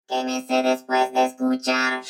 Quémese después de escuchar.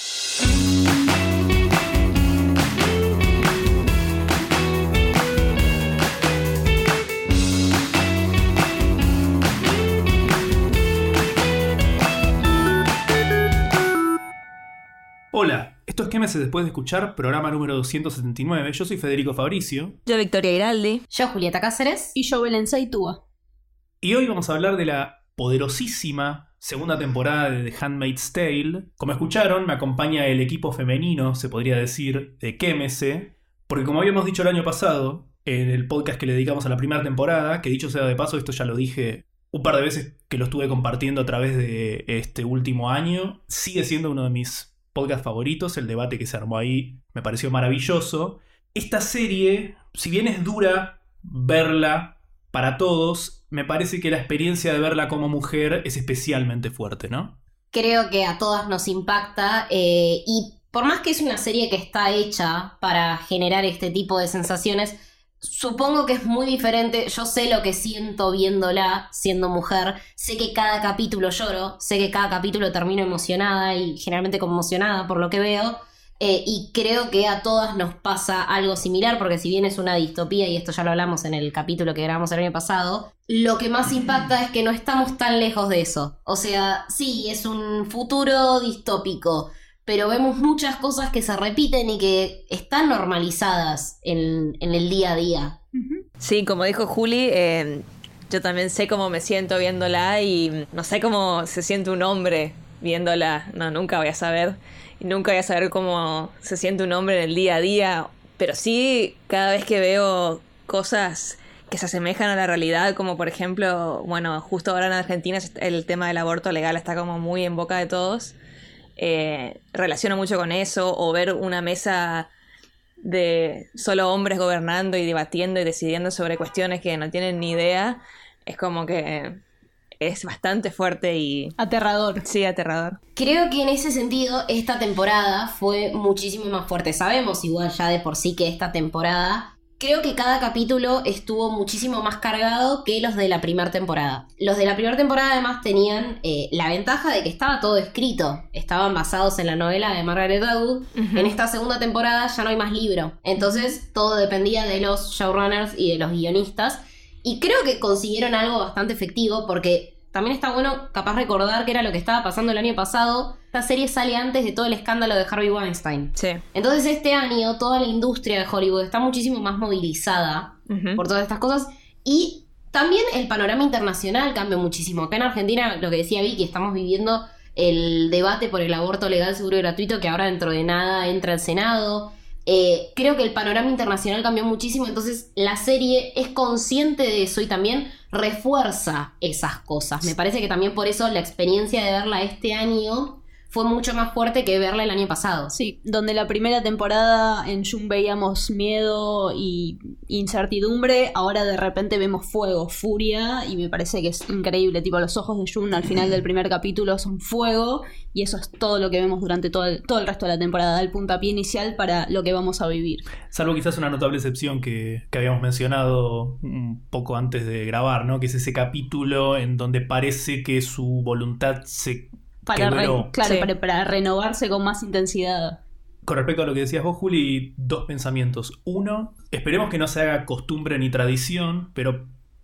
Hola, esto es Quémese después de escuchar, programa número 279. Yo soy Federico Fabricio. Yo Victoria Giraldi. Yo Julieta Cáceres. Y yo Belén Saitúa. Y hoy vamos a hablar de la poderosísima segunda temporada de The Handmaid's Tale. Como escucharon, me acompaña el equipo femenino, se podría decir, de Quémese, porque como habíamos dicho el año pasado, en el podcast que le dedicamos a la primera temporada, que dicho sea de paso, esto ya lo dije un par de veces que lo estuve compartiendo a través de este último año, sigue siendo uno de mis podcasts favoritos. El debate que se armó ahí me pareció maravilloso. Esta serie, si bien es dura verla para todos, me parece que la experiencia de verla como mujer es especialmente fuerte, ¿no? Creo que a todas nos impacta y por más que es una serie que está hecha para generar este tipo de sensaciones, supongo que es muy diferente. Yo sé lo que siento viéndola siendo mujer, sé que cada capítulo lloro, sé que cada capítulo termino emocionada y generalmente conmocionada por lo que veo. Y creo que a todas nos pasa algo similar, porque si bien es una distopía, y esto ya lo hablamos en el capítulo que grabamos el año pasado, lo que más impacta es que no estamos tan lejos de eso. O sea, sí, es un futuro distópico, pero vemos muchas cosas que se repiten y que están normalizadas en el día a día. Sí, como dijo Juli, yo también sé cómo me siento viéndola y no sé cómo se siente un hombre viéndola. No, nunca voy a saber. Y nunca voy a saber cómo se siente un hombre en el día a día. Pero sí, cada vez que veo cosas que se asemejan a la realidad, como por ejemplo, bueno, justo ahora en Argentina el tema del aborto legal está como muy en boca de todos. Relaciono mucho con eso, o ver una mesa de solo hombres gobernando y debatiendo y decidiendo sobre cuestiones que no tienen ni idea. Es como que es bastante fuerte y aterrador. Sí, aterrador. Creo que en ese sentido esta temporada fue muchísimo más fuerte. Sabemos igual ya de por sí que esta temporada, creo que cada capítulo estuvo muchísimo más cargado que los de la primera temporada. Los de la primera temporada además tenían la ventaja de que estaba todo escrito. Estaban basados en la novela de Margaret Atwood. En esta segunda temporada ya no hay más libro. Entonces todo dependía de los showrunners y de los guionistas. Y creo que consiguieron algo bastante efectivo, porque también está bueno capaz recordar que era lo que estaba pasando el año pasado. Esta serie sale antes de todo el escándalo de Harvey Weinstein. Sí. Entonces este año toda la industria de Hollywood está muchísimo más movilizada por todas estas cosas. Y también el panorama internacional cambió muchísimo. Acá en Argentina, lo que decía Vicky, estamos viviendo el debate por el aborto legal, seguro y gratuito, que ahora dentro de nada entra al Senado. Creo que el panorama internacional cambió muchísimo, entonces la serie es consciente de eso y también refuerza esas cosas. Me parece que también por eso la experiencia de verla este año fue mucho más fuerte que verla el año pasado. Sí, donde la primera temporada en June veíamos miedo y incertidumbre, ahora de repente vemos fuego, furia, y me parece que es increíble. Tipo, los ojos de June al final del primer capítulo son fuego, y eso es todo lo que vemos durante todo el resto de la temporada, da el puntapié inicial para lo que vamos a vivir. Salvo quizás una notable excepción que habíamos mencionado un poco antes de grabar, ¿no? Que es ese capítulo en donde parece que su voluntad se quebró. Para renovarse con más intensidad. Con respecto a lo que decías vos, Juli, dos pensamientos. Uno, esperemos que no se haga costumbre ni tradición, pero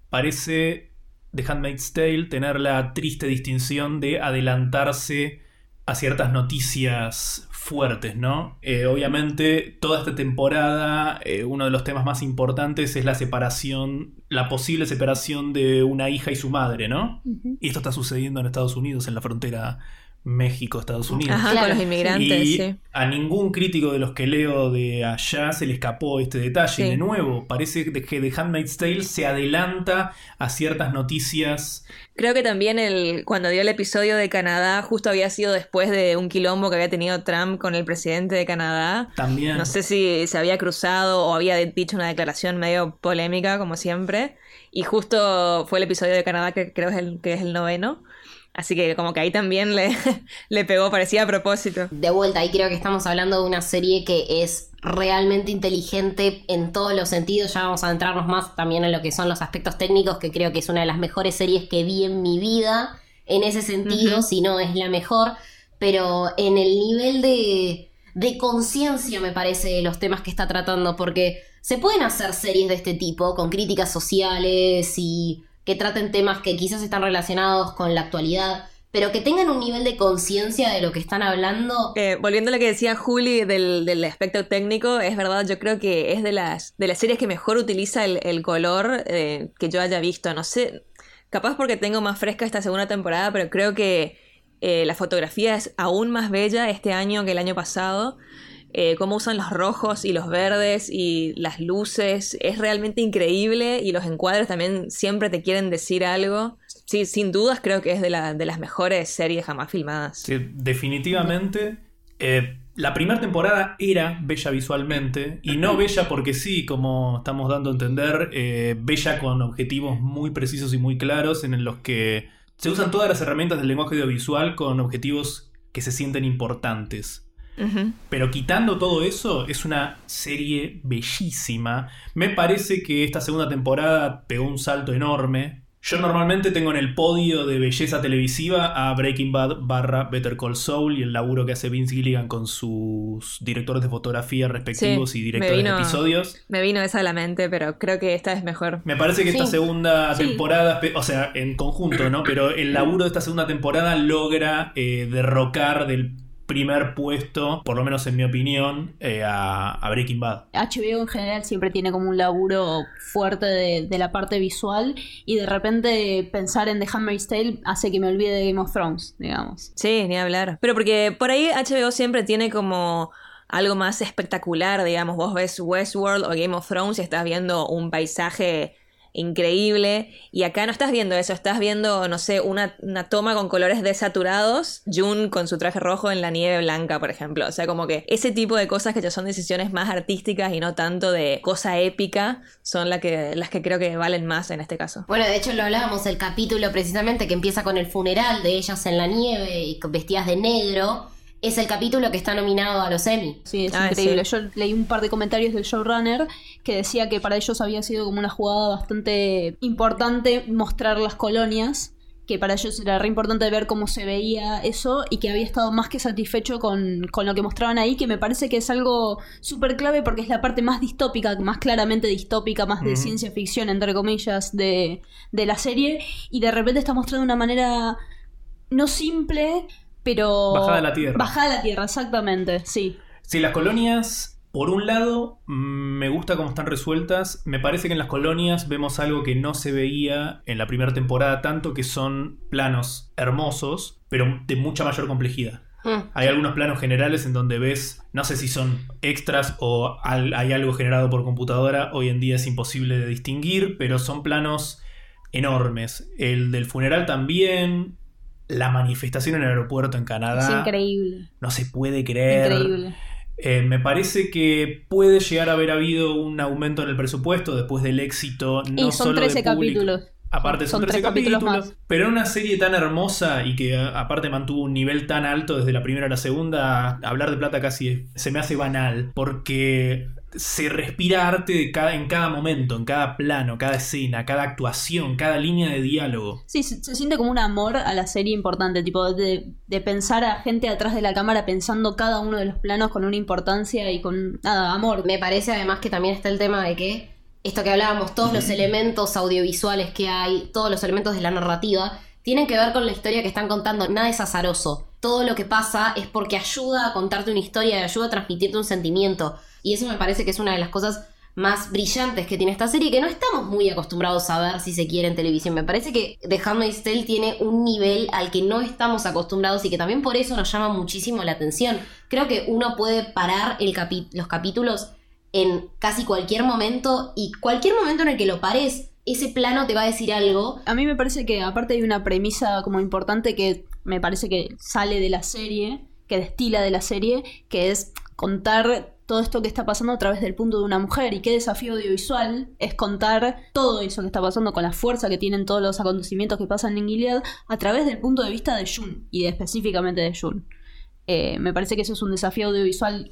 parece The Handmaid's Tale tener la triste distinción de adelantarse a ciertas noticias fuertes, ¿no? Obviamente, toda esta temporada, uno de los temas más importantes es la separación, la posible separación de una hija y su madre, ¿no? Y esto está sucediendo en Estados Unidos, en la frontera México-Estados Unidos. Ajá, con los inmigrantes, y sí. A ningún crítico de los que leo de allá se le escapó este detalle. Sí. De nuevo, parece que The Handmaid's Tale se adelanta a ciertas noticias. Creo que también cuando dio el episodio de Canadá, justo había sido después de un quilombo que había tenido Trump con el presidente de Canadá. También. No sé si se había cruzado o había dicho una declaración medio polémica, como siempre. Y justo fue el episodio de Canadá que creo que es el 9º. Así que como que ahí también le pegó, parecía a propósito. De vuelta, ahí creo que estamos hablando de una serie que es realmente inteligente en todos los sentidos. Ya vamos a adentrarnos más también en lo que son los aspectos técnicos, que creo que es una de las mejores series que vi en mi vida. en ese sentido, si no es la mejor, pero en el nivel de conciencia me parece de los temas que está tratando, porque se pueden hacer series de este tipo con críticas sociales y que traten temas que quizás están relacionados con la actualidad, pero que tengan un nivel de conciencia de lo que están hablando. Volviendo a lo que decía Juli del aspecto técnico, es verdad, yo creo que es de las series que mejor utiliza el color que yo haya visto. No sé, capaz porque tengo más fresca esta segunda temporada, pero creo que la fotografía es aún más bella este año que el año pasado. Cómo usan los rojos y los verdes y las luces es realmente increíble, y los encuadres también siempre te quieren decir algo. Sí, sin dudas creo que es de las mejores series jamás filmadas. Sí, definitivamente. La primera temporada era bella visualmente, y no bella porque sí, como estamos dando a entender, bella con objetivos muy precisos y muy claros, en los que se usan todas las herramientas del lenguaje audiovisual con objetivos que se sienten importantes. Uh-huh. Pero quitando todo eso, es una serie bellísima. Me parece que esta segunda temporada pegó un salto enorme. Yo normalmente tengo en el podio de belleza televisiva a Breaking Bad / Better Call Saul y el laburo que hace Vince Gilligan con sus directores de fotografía respectivos, y directores de episodios. Me vino esa a la mente, pero creo que esta es mejor. Me parece que esta segunda temporada, o sea, en conjunto, ¿no? Pero el laburo de esta segunda temporada logra derrocar del primer puesto, por lo menos en mi opinión, a Breaking Bad. HBO en general siempre tiene como un laburo fuerte de la parte visual, y de repente pensar en The Handmaid's Tale hace que me olvide de Game of Thrones, digamos. Sí, ni hablar. Pero porque por ahí HBO siempre tiene como algo más espectacular, digamos. Vos ves Westworld o Game of Thrones y estás viendo un paisaje increíble, y acá no estás viendo eso, estás viendo, no sé, una toma con colores desaturados, June con su traje rojo en la nieve blanca, por ejemplo. O sea, como que ese tipo de cosas que ya son decisiones más artísticas y no tanto de cosa épica son las que creo que valen más en este caso. Bueno, de hecho lo hablábamos, el capítulo precisamente que empieza con el funeral de ellas en la nieve y vestidas de negro, es el capítulo que está nominado a los Emmy. Sí, es increíble. Sí. Yo leí un par de comentarios del showrunner que decía que para ellos había sido como una jugada bastante importante mostrar las colonias, que para ellos era re importante ver cómo se veía eso, y que había estado más que satisfecho con lo que mostraban ahí, que me parece que es algo súper clave porque es la parte más distópica, más claramente distópica, más de ciencia ficción, entre comillas, de la serie, y de repente está mostrando de una manera no simple, pero bajada a la tierra. Bajada a la tierra, exactamente, sí. Sí, las colonias, por un lado, me gusta cómo están resueltas. Me parece que en las colonias vemos algo que no se veía en la primera temporada tanto, que son planos hermosos, pero de mucha mayor complejidad. Hay algunos planos generales en donde ves, no sé si son extras o hay algo generado por computadora, hoy en día es imposible de distinguir, pero son planos enormes. El del funeral también. La manifestación en el aeropuerto en Canadá. Es increíble. No se puede creer. Increíble. Me parece que puede llegar a haber habido un aumento en el presupuesto después del éxito. No y son solo 13 de público. capítulos. Aparte son 13 capítulos más. Pero en una serie tan hermosa y que aparte mantuvo un nivel tan alto desde la primera a la segunda, hablar de plata casi se me hace banal. Porque se respira arte en cada momento, en cada plano, cada escena, cada actuación, cada línea de diálogo. Sí, se siente como un amor a la serie importante, tipo de pensar a gente atrás de la cámara pensando cada uno de los planos con una importancia y con, amor. Me parece además que también está el tema de que esto que hablábamos, todos los elementos audiovisuales que hay, todos los elementos de la narrativa, tienen que ver con la historia que están contando. Nada es azaroso. Todo lo que pasa es porque ayuda a contarte una historia y ayuda a transmitirte un sentimiento. Y eso me parece que es una de las cosas más brillantes que tiene esta serie, que no estamos muy acostumbrados a ver, si se quiere, en televisión. Me parece que The Handmaid's Tale tiene un nivel al que no estamos acostumbrados y que también por eso nos llama muchísimo la atención. Creo que uno puede parar los capítulos en casi cualquier momento, y cualquier momento en el que lo pares, ese plano te va a decir algo. A mí me parece que aparte hay una premisa como importante que me parece que sale de la serie, que destila de la serie, que es contar todo esto que está pasando a través del punto de una mujer. Y qué desafío audiovisual es contar todo eso que está pasando con la fuerza que tienen todos los acontecimientos que pasan en Gilead a través del punto de vista de June, y específicamente de June. Me parece que eso es un desafío audiovisual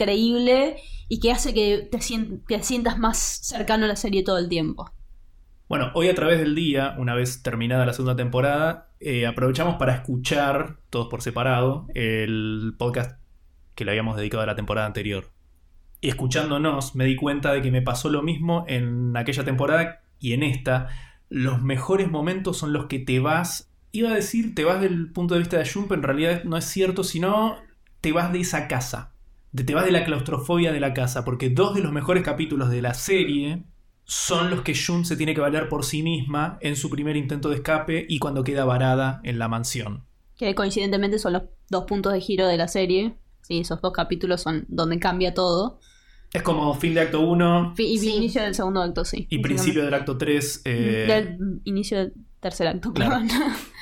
increíble y que hace que te sientas más cercano a la serie todo el tiempo. Bueno, hoy a través del día, una vez terminada la segunda temporada, aprovechamos para escuchar, todos por separado, el podcast que le habíamos dedicado a la temporada anterior. Y escuchándonos me di cuenta de que me pasó lo mismo en aquella temporada y en esta. Los mejores momentos son los que te vas, iba a decir te vas del punto de vista de Jun, pero en realidad no es cierto, sino te vas de esa casa. Te vas de la claustrofobia de la casa, porque 2 de los mejores capítulos de la serie son los que Jun se tiene que valer por sí misma en su primer intento de escape y cuando queda varada en la mansión. Que coincidentemente son los 2 puntos de giro de la serie. Sí, esos 2 capítulos son donde cambia todo. Es como fin de acto 1 Y inicio del segundo acto, sí. y principio del acto 3. Del inicio del tercer acto, Claro. perdón.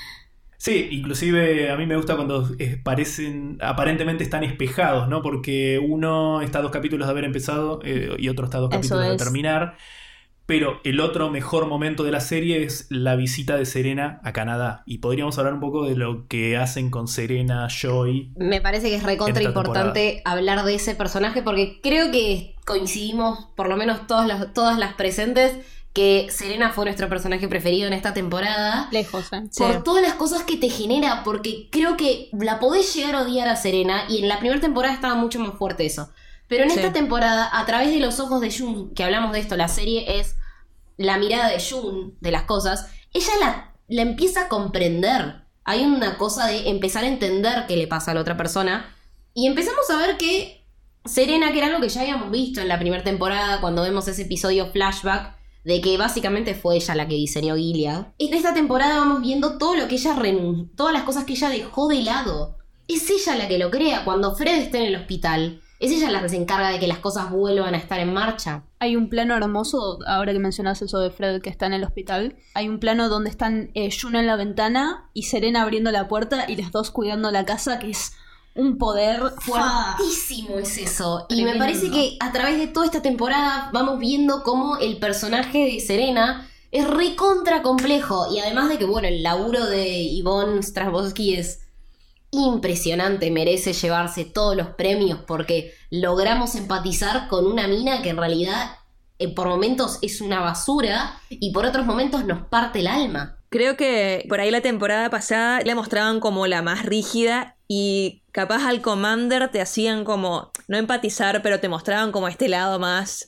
Sí, inclusive a mí me gusta cuando aparentemente están espejados, ¿no? Porque uno está a 2 capítulos de haber empezado y otro está a 2 capítulos de terminar. Pero el otro mejor momento de la serie es la visita de Serena a Canadá. Y podríamos hablar un poco de lo que hacen con Serena, Joy. Me parece que es recontra esta importante hablar de ese personaje porque creo que coincidimos, por lo menos todas las presentes, que Serena fue nuestro personaje preferido en esta temporada. Lejos, Sí. Por todas las cosas que te genera, porque creo que la podés llegar a odiar a Serena y en la primera temporada estaba mucho más fuerte eso. Pero en Sí. esta temporada, a través de los ojos de Jun, que hablamos de esto, la serie es la mirada de Jun de las cosas, ella la empieza a comprender. Hay una cosa de empezar a entender qué le pasa a la otra persona. Y empezamos a ver que Serena, que era algo que ya habíamos visto en la primera temporada, cuando vemos ese episodio flashback, de que básicamente fue ella la que diseñó Gilead. En esta temporada vamos viendo todo lo que ella todas las cosas que ella dejó de lado. Es ella la que lo crea. Cuando Fred está en el hospital, es ella la que se encarga de que las cosas vuelvan a estar en marcha. Hay un plano hermoso, ahora que mencionas eso de Fred que está en el hospital. Hay un plano donde están Jun en la ventana y Serena abriendo la puerta y las dos cuidando la casa, que es un poder Fuertísimo es eso. Y me Tremendo. parece que a través de toda esta temporada vamos viendo cómo el personaje de Serena es recontra complejo. Y además de que, bueno, el laburo de Yvonne Strahovski es impresionante, merece llevarse todos los premios porque logramos empatizar con una mina que en realidad por momentos es una basura y por otros momentos nos parte el alma. Creo que por ahí la temporada pasada la mostraban como la más rígida y capaz al Commander te hacían como, no empatizar, pero te mostraban como este lado más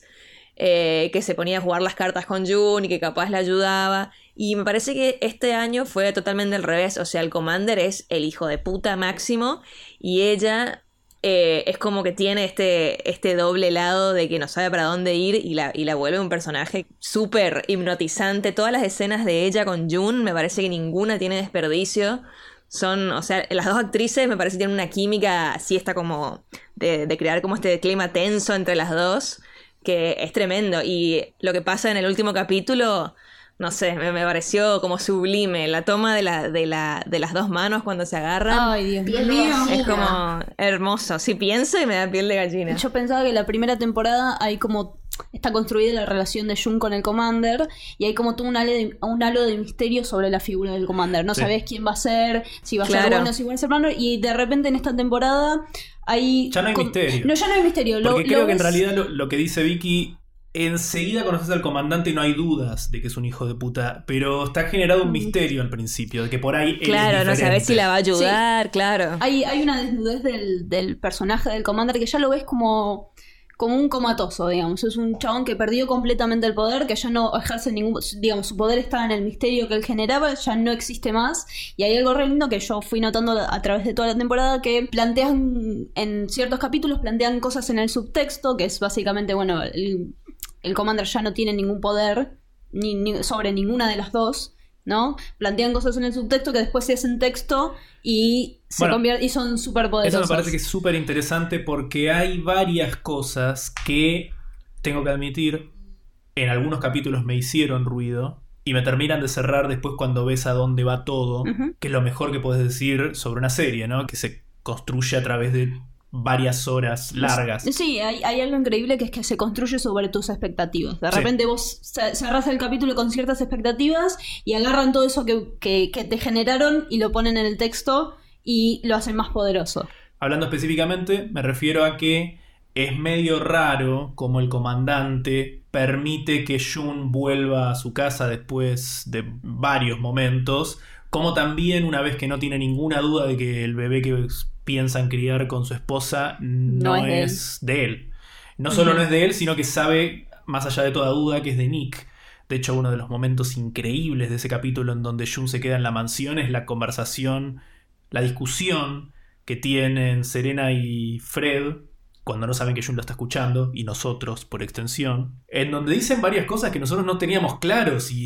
que se ponía a jugar las cartas con Jun y que capaz la ayudaba. Y me parece que este año fue totalmente al revés. O sea, el Commander es el hijo de puta máximo y ella es como que tiene este doble lado de que no sabe para dónde ir y la vuelve un personaje súper hipnotizante. Todas las escenas de ella con Jun me parece que ninguna tiene desperdicio. O sea, las 2 actrices me parece que tienen una química así, está como de crear como este clima tenso entre las dos, que es tremendo. Y lo que pasa en el último capítulo, no sé, me pareció como sublime. La toma de las 2 manos cuando se agarran. Ay, Dios Piel de mío. gallina. Es como hermoso. Si pienso y me da piel de gallina. Yo pensaba que la primera temporada hay como está construida la relación de Jun con el Commander y hay como todo un halo de misterio sobre la figura del Commander. No Sí. sabés quién va a ser, si va a Claro. ser bueno, si va a ser malo, y de repente en esta temporada hay... Ya no hay misterio. No, ya no hay misterio. Porque creo que en ves- realidad lo que dice Vicky, enseguida conoces al comandante y no hay dudas de que es un hijo de puta, pero está generado un misterio al principio, de que por ahí él Claro, es no diferente. sabés si la va a ayudar, claro. Hay una desnudez del personaje del Commander que ya lo ves como un comatoso, digamos. Es un chabón que perdió completamente el poder, que ya no ejerce ningún... Digamos, su poder estaba en el misterio que él generaba, ya no existe más. Y hay algo re lindo que yo fui notando a través de toda la temporada, que plantean, en ciertos capítulos, plantean cosas en el subtexto, que es básicamente, bueno, el Commander ya no tiene ningún poder sobre ninguna de las dos, ¿no? Plantean cosas en el subtexto que después se hacen texto y se Bueno, convierten y son súper Eso poderosos. me parece que es súper interesante porque hay varias cosas que, tengo que admitir, en algunos capítulos me hicieron ruido y me terminan de cerrar después cuando ves a dónde va todo, Ujú. que es lo mejor que puedes decir sobre una serie, ¿no? Que se construye a través de varias horas largas. Sí, hay algo increíble que es que se construye sobre tus expectativas. De Sí. repente vos cerrás el capítulo con ciertas expectativas y agarran todo eso que te generaron y lo ponen en el texto y lo hacen más poderoso. Hablando específicamente, me refiero a que es medio raro como el comandante permite que June vuelva a su casa después de varios momentos, como también una vez que no tiene ninguna duda de que el bebé que piensan criar con su esposa no es de él. No solo no es de él, sino que sabe, más allá de toda duda, que es de Nick. De hecho, uno de los momentos increíbles de ese capítulo en donde June se queda en la mansión es la conversación, la discusión que tienen Serena y Fred cuando no saben que June lo está escuchando, y nosotros por extensión, en donde dicen varias cosas que nosotros no teníamos claro si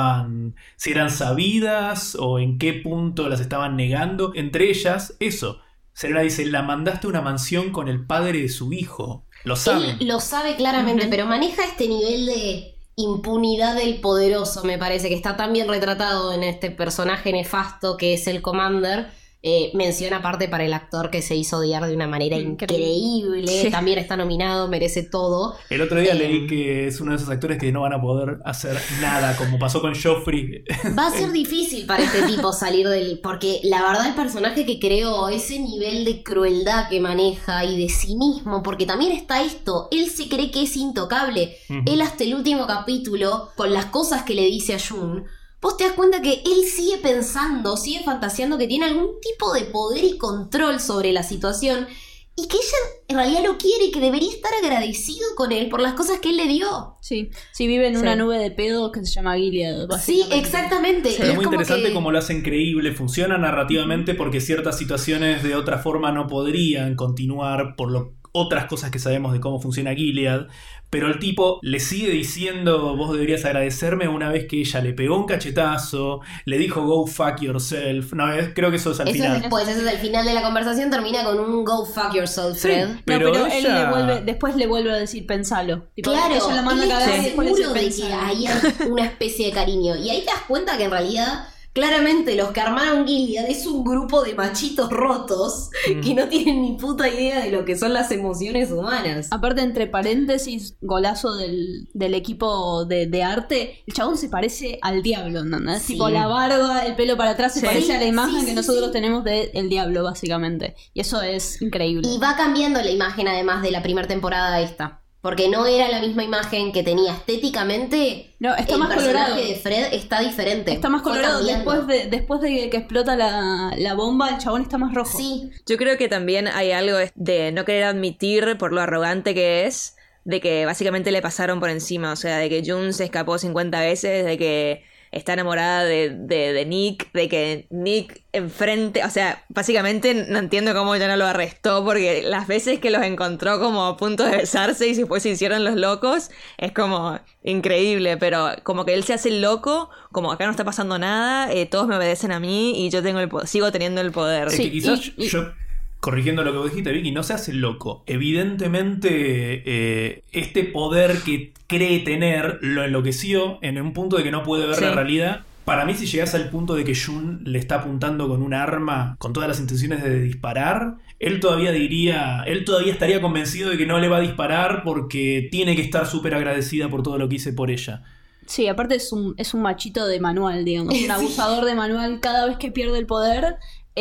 eran sabidas o en qué punto las estaban negando. Entre ellas, eso. Serena dice, la mandaste a una mansión con el padre de su hijo. Lo saben. Él lo sabe claramente, pero maneja este nivel de impunidad del poderoso, me parece, que está tan bien retratado en este personaje nefasto que es el Commander. Mención aparte para el actor que se hizo odiar de una manera increíble. Sí. También está nominado, merece todo. El otro día leí que es uno de esos actores que no van a poder hacer nada, como pasó con Joffrey. Va a ser difícil para este tipo salir del... Porque la verdad el personaje que creó, ese nivel de crueldad que maneja y de cinismo, porque también está esto, él se cree que es intocable. Él hasta el último capítulo, con las cosas que le dice a June, vos te das cuenta que él sigue pensando, sigue fantaseando que tiene algún tipo de poder y control sobre la situación y que ella en realidad lo quiere y que debería estar agradecido con él por las cosas que él le dio. Sí, vive en una nube de pedo que se llama Gilead. Sí, exactamente. Sí. Pero es muy interesante cómo lo hacen creíble, funciona narrativamente porque ciertas situaciones de otra forma no podrían continuar por otras cosas que sabemos de cómo funciona Gilead, pero el tipo le sigue diciendo, vos deberías agradecerme, una vez que ella le pegó un cachetazo, le dijo go fuck yourself. No, creo que eso es al final. Eso es el final de la conversación, termina con un go fuck yourself, Fred. Sí, pero ella... después le vuelve a decir pensalo. Tipo, claro, ella la manda cada vez después de que hay una especie de cariño. Y ahí te das cuenta que en realidad... Claramente los que armaron Gilead es un grupo de machitos rotos que no tienen ni puta idea de lo que son las emociones humanas. Aparte, entre paréntesis, golazo del equipo de arte, el chabón se parece al diablo, ¿no? Sí. Tipo la barba, el pelo para atrás, se parece a la imagen que nosotros tenemos del diablo, básicamente. Y eso es increíble. Y va cambiando la imagen además de la primera temporada esta. Porque no era la misma imagen que tenía estéticamente. No, está el más colorado. El personaje de Fred está diferente. Está más colorado. Después de que explota la bomba, el chabón está más rojo. Sí. Yo creo que también hay algo de no querer admitir, por lo arrogante que es, de que básicamente le pasaron por encima. O sea, de que June se escapó 50 veces, de que está enamorada de Nick, de que Nick enfrente, o sea, básicamente no entiendo cómo ya no lo arrestó, porque las veces que los encontró como a punto de besarse y después se hicieron los locos, es como increíble, pero como que él se hace el loco, como acá no está pasando nada, todos me obedecen a mí y yo sigo teniendo el poder. Es que quizás yo... Corrigiendo lo que vos dijiste, Vicky, no se hace loco. Evidentemente, este poder que cree tener lo enloqueció en un punto de que no puede ver la realidad. Para mí, si llegase al punto de que June le está apuntando con un arma, con todas las intenciones de disparar, él todavía estaría convencido de que no le va a disparar porque tiene que estar súper agradecida por todo lo que hice por ella. Sí, aparte es un machito de manual, digamos, un abusador de manual. Cada vez que pierde el poder...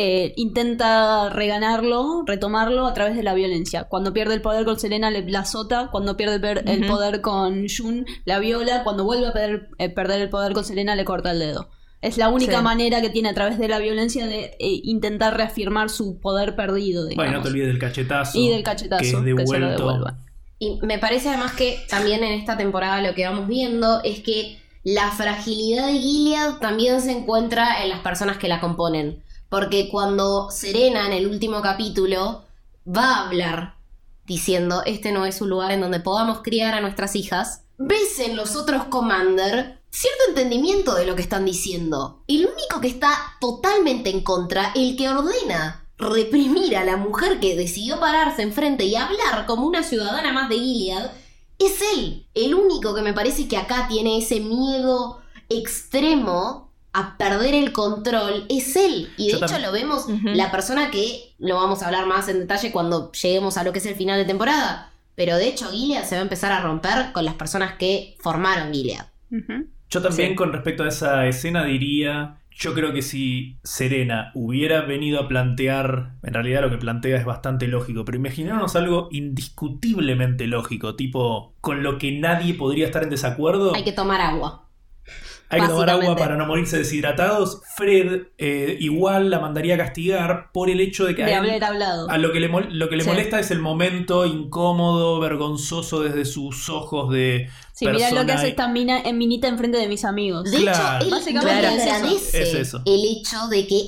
intenta retomarlo a través de la violencia. Cuando pierde el poder con Serena la azota, cuando pierde el poder con June la viola, cuando vuelve a perder el poder con Serena le corta el dedo. Es la única manera que tiene a través de la violencia de intentar reafirmar su poder perdido, digamos. Bueno, no te olvides del cachetazo. Y del cachetazo, que es devuelto. se lo devuelva. Y me parece además que también en esta temporada lo que vamos viendo es que la fragilidad de Gilead también se encuentra en las personas que la componen. Porque cuando Serena en el último capítulo va a hablar diciendo este no es un lugar en donde podamos criar a nuestras hijas, ves en los otros Commander cierto entendimiento de lo que están diciendo. El único que está totalmente en contra, el que ordena reprimir a la mujer que decidió pararse enfrente y hablar como una ciudadana más de Gilead, es él. El único que me parece que acá tiene ese miedo extremo a perder el control es él. Y de hecho lo vemos, la persona que lo vamos a hablar más en detalle cuando lleguemos a lo que es el final de temporada. Pero de hecho Gilead se va a empezar a romper con las personas que formaron Gilead. Yo también con respecto a esa escena diría Yo creo que si Serena hubiera venido a plantear, en realidad lo que plantea es bastante lógico, pero imaginémonos algo indiscutiblemente lógico, tipo con lo que nadie podría estar en desacuerdo. Hay que tomar agua. Hay que tomar agua básicamente. para no morirse deshidratados. Fred igual la mandaría a castigar por el hecho de que De a él, haber hablado. a lo que le Sí. molesta es el momento incómodo, vergonzoso desde sus ojos de Sí, mirá lo que persona hace esta minita enfrente de mis amigos. De Claro. hecho, él Básicamente no le es eso. agradece Es eso. el hecho de que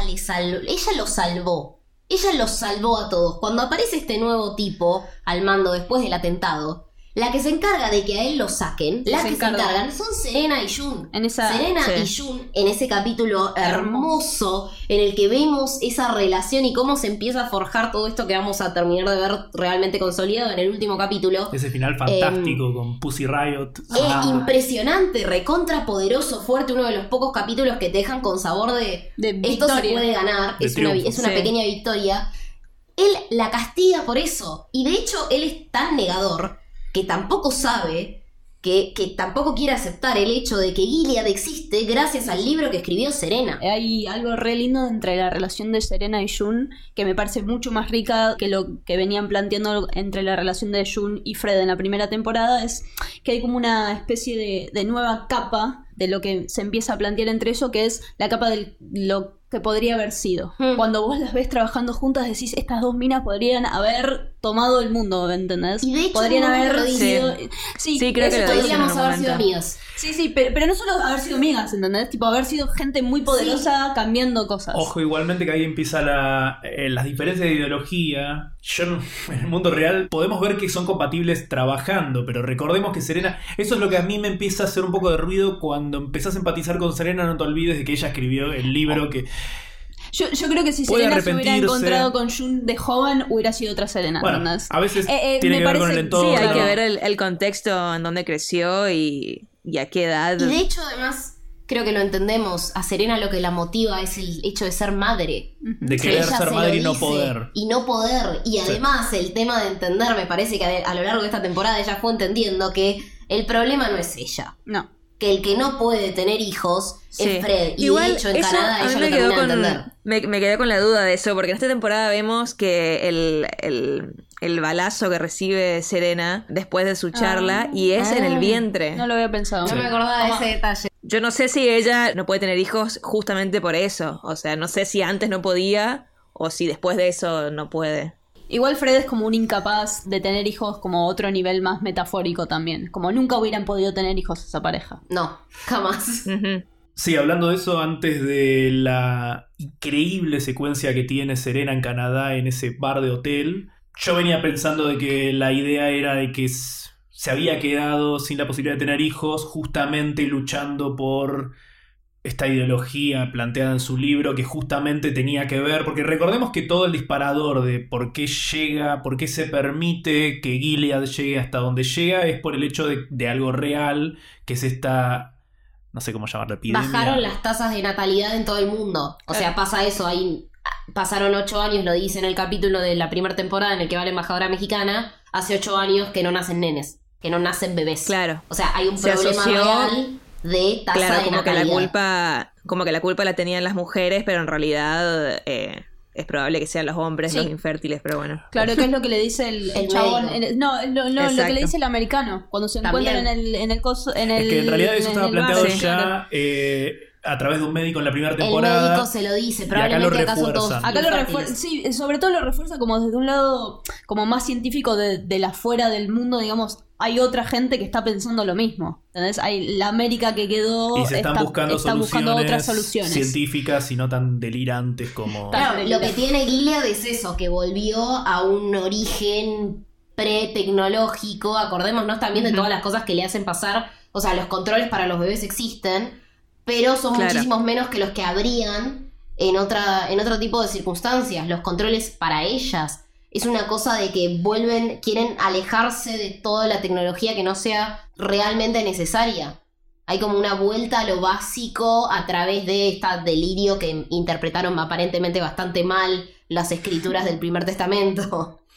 ella lo salvó. Ella los salvó a todos. Cuando aparece este nuevo tipo al mando después del atentado, la que se encarga de que a él lo saquen, las que se encargan son Serena y Jun. En esa- Serena sí. y Jun en ese capítulo hermoso en el que vemos esa relación y cómo se empieza a forjar todo esto que vamos a terminar de ver realmente consolidado en el último capítulo. ese final fantástico con Pussy Riot. Es impresionante, recontra poderoso, fuerte, uno de los pocos capítulos que te dejan con sabor de esto se victoria. puede ganar, De es una triunfo. sí. pequeña victoria. Él la castiga por eso, y de hecho él es tan negador que tampoco sabe, que tampoco quiere aceptar el hecho de que Gilead existe gracias al libro que escribió Serena. Hay algo re lindo entre la relación de Serena y Jun que me parece mucho más rica que lo que venían planteando entre la relación de Jun y Fred en la primera temporada. Es que hay como una especie de nueva capa de lo que se empieza a plantear entre eso, que es la capa de lo que podría haber sido. Cuando vos las ves trabajando juntas decís, estas dos minas podrían haber tomado el mundo, ¿entendés? Y de hecho, podrían en un haber momento lo sido... dice. Sí, Sí, creo que lo dice en Podríamos un haber sido momento. amigas. Sí, pero no solo haber sido amigas, ¿entendés? Tipo, haber sido gente muy poderosa cambiando cosas. Ojo, igualmente que ahí empieza las diferencias de ideología. En el mundo real podemos ver que son compatibles trabajando, pero recordemos que Serena, eso es lo que a mí me empieza a hacer un poco de ruido cuando empezás a empatizar con Serena. No te olvides de que ella escribió el libro que... Yo creo que si Puede Serena se hubiera arrepentirse. encontrado con Jun de joven, hubiera sido otra Serena, Bueno, ¿entendés? a veces me tiene que ver con el parece- entorno. Sí, hay claro. que ver el contexto en donde creció y a qué edad. Y de hecho, además, creo que lo entendemos. A Serena lo que la motiva es el hecho de ser madre. de querer Ella ser se madre lo y no dice, poder. Y no poder. Y además el tema de entender, me parece que a lo largo de esta temporada ella fue entendiendo que el problema no es ella. No. Que el que no puede tener hijos Sí. es Fred. Y Igual, de hecho en eso Canadá a mí ella me lo quedó termina de con entender. me quedé con la duda de eso, porque en esta temporada vemos que el balazo que recibe Serena después de su charla y es en el vientre. No lo había pensado. No me acordaba de ese detalle. Yo no sé si ella no puede tener hijos justamente por eso. O sea, no sé si antes no podía o si después de eso no puede. Igual Fred es como un incapaz de tener hijos, como otro nivel más metafórico también. Como nunca hubieran podido tener hijos esa pareja. No, jamás. Ujú. Sí, hablando de eso, antes de la increíble secuencia que tiene Serena en Canadá en ese bar de hotel, yo venía pensando de que la idea era de que se había quedado sin la posibilidad de tener hijos justamente luchando por esta ideología planteada en su libro que justamente tenía que ver, porque recordemos que todo el disparador de por qué llega, por qué se permite que Gilead llegue hasta donde llega es por el hecho de algo real, que es esta... No sé cómo llamarla, epidemia. Bajaron las tasas de natalidad en todo el mundo. O sea, pasa eso. Ahí pasaron 8 años, lo dice en el capítulo de la primera temporada en el que va la embajadora mexicana. Hace 8 años que no nacen nenes, que no nacen bebés. Claro. O sea, hay un Se problema asoció- real de tasa Claro, de como que natalidad. la culpa la tenían las mujeres, pero en realidad es probable que sean los hombres Sí. los infértiles, pero bueno. Claro, que es lo que le dice el El chabón. médico. Lo que Exacto. le dice el americano. Cuando se También. encuentran en el coso. En el, Es que en realidad eso en estaba el bar, planteado sí, ya claro. a través de un médico en la primera El temporada. médico se lo dice. y acá lo Probablemente acá son todos refuerzan. Acá lo infértiles. refuerza, sí, sobre todo lo refuerza como desde un lado como más científico de la fuera del mundo, digamos, hay otra gente que está pensando lo mismo, ¿entendés? Hay la América que quedó, Y se están buscando está buscando otras soluciones. científicas y no tan delirantes como... Claro, lo que tiene Gilead es eso, que volvió a un origen pre-tecnológico. Acordémonos también de todas las cosas que le hacen pasar. O sea, los controles para los bebés existen, pero son Claro. muchísimos menos que los que habrían en otro tipo de circunstancias. Los controles para ellas es una cosa de que quieren alejarse de toda la tecnología que no sea realmente necesaria. Hay como una vuelta a lo básico a través de este delirio que interpretaron aparentemente bastante mal las escrituras del Primer Testamento.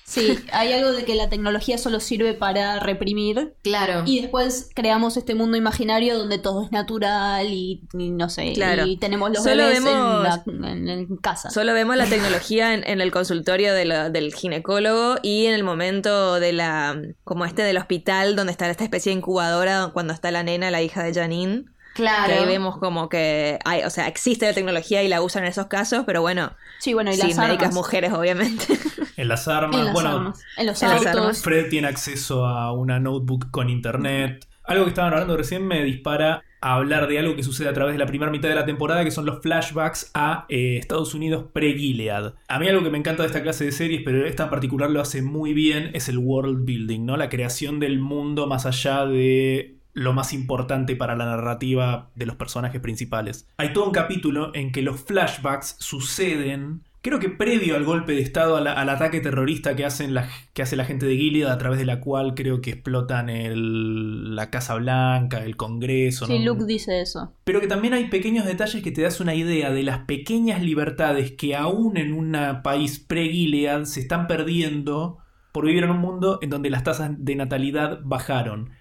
Sí, hay algo de que la tecnología solo sirve para reprimir. Claro. Y después creamos este mundo imaginario donde todo es natural y no sé, Claro. y tenemos los Solo bebés vemos- en casa. Solo vemos la tecnología en el consultorio del ginecólogo y en el momento de como del hospital donde está esta especie de incubadora cuando está la nena, la hija de Janine. Claro. Que ahí vemos como que hay, o sea, existe la tecnología y la usan en esos casos, pero bueno, Sí, bueno, y sin las médicas armas. mujeres, obviamente. En las armas, En las bueno, armas. En los en las autos. armas. Fred tiene acceso a una notebook con internet. Algo que estaban hablando recién me dispara a hablar de algo que sucede a través de la primera mitad de la temporada, que son los flashbacks a Estados Unidos pre-Gilead. A mí algo que me encanta de esta clase de series, pero esta en particular lo hace muy bien, es el world building, ¿no? La creación del mundo más allá de lo más importante para la narrativa de los personajes principales. Hay todo un capítulo en que los flashbacks suceden, creo que previo al golpe de estado, al ataque terrorista que hace la gente de Gilead, a través de la cual creo que explotan la Casa Blanca, el Congreso. Sí, ¿no? Luke dice eso. Pero que también hay pequeños detalles que te das una idea de las pequeñas libertades que aún en un país pre-Gilead se están perdiendo por vivir en un mundo en donde las tasas de natalidad bajaron.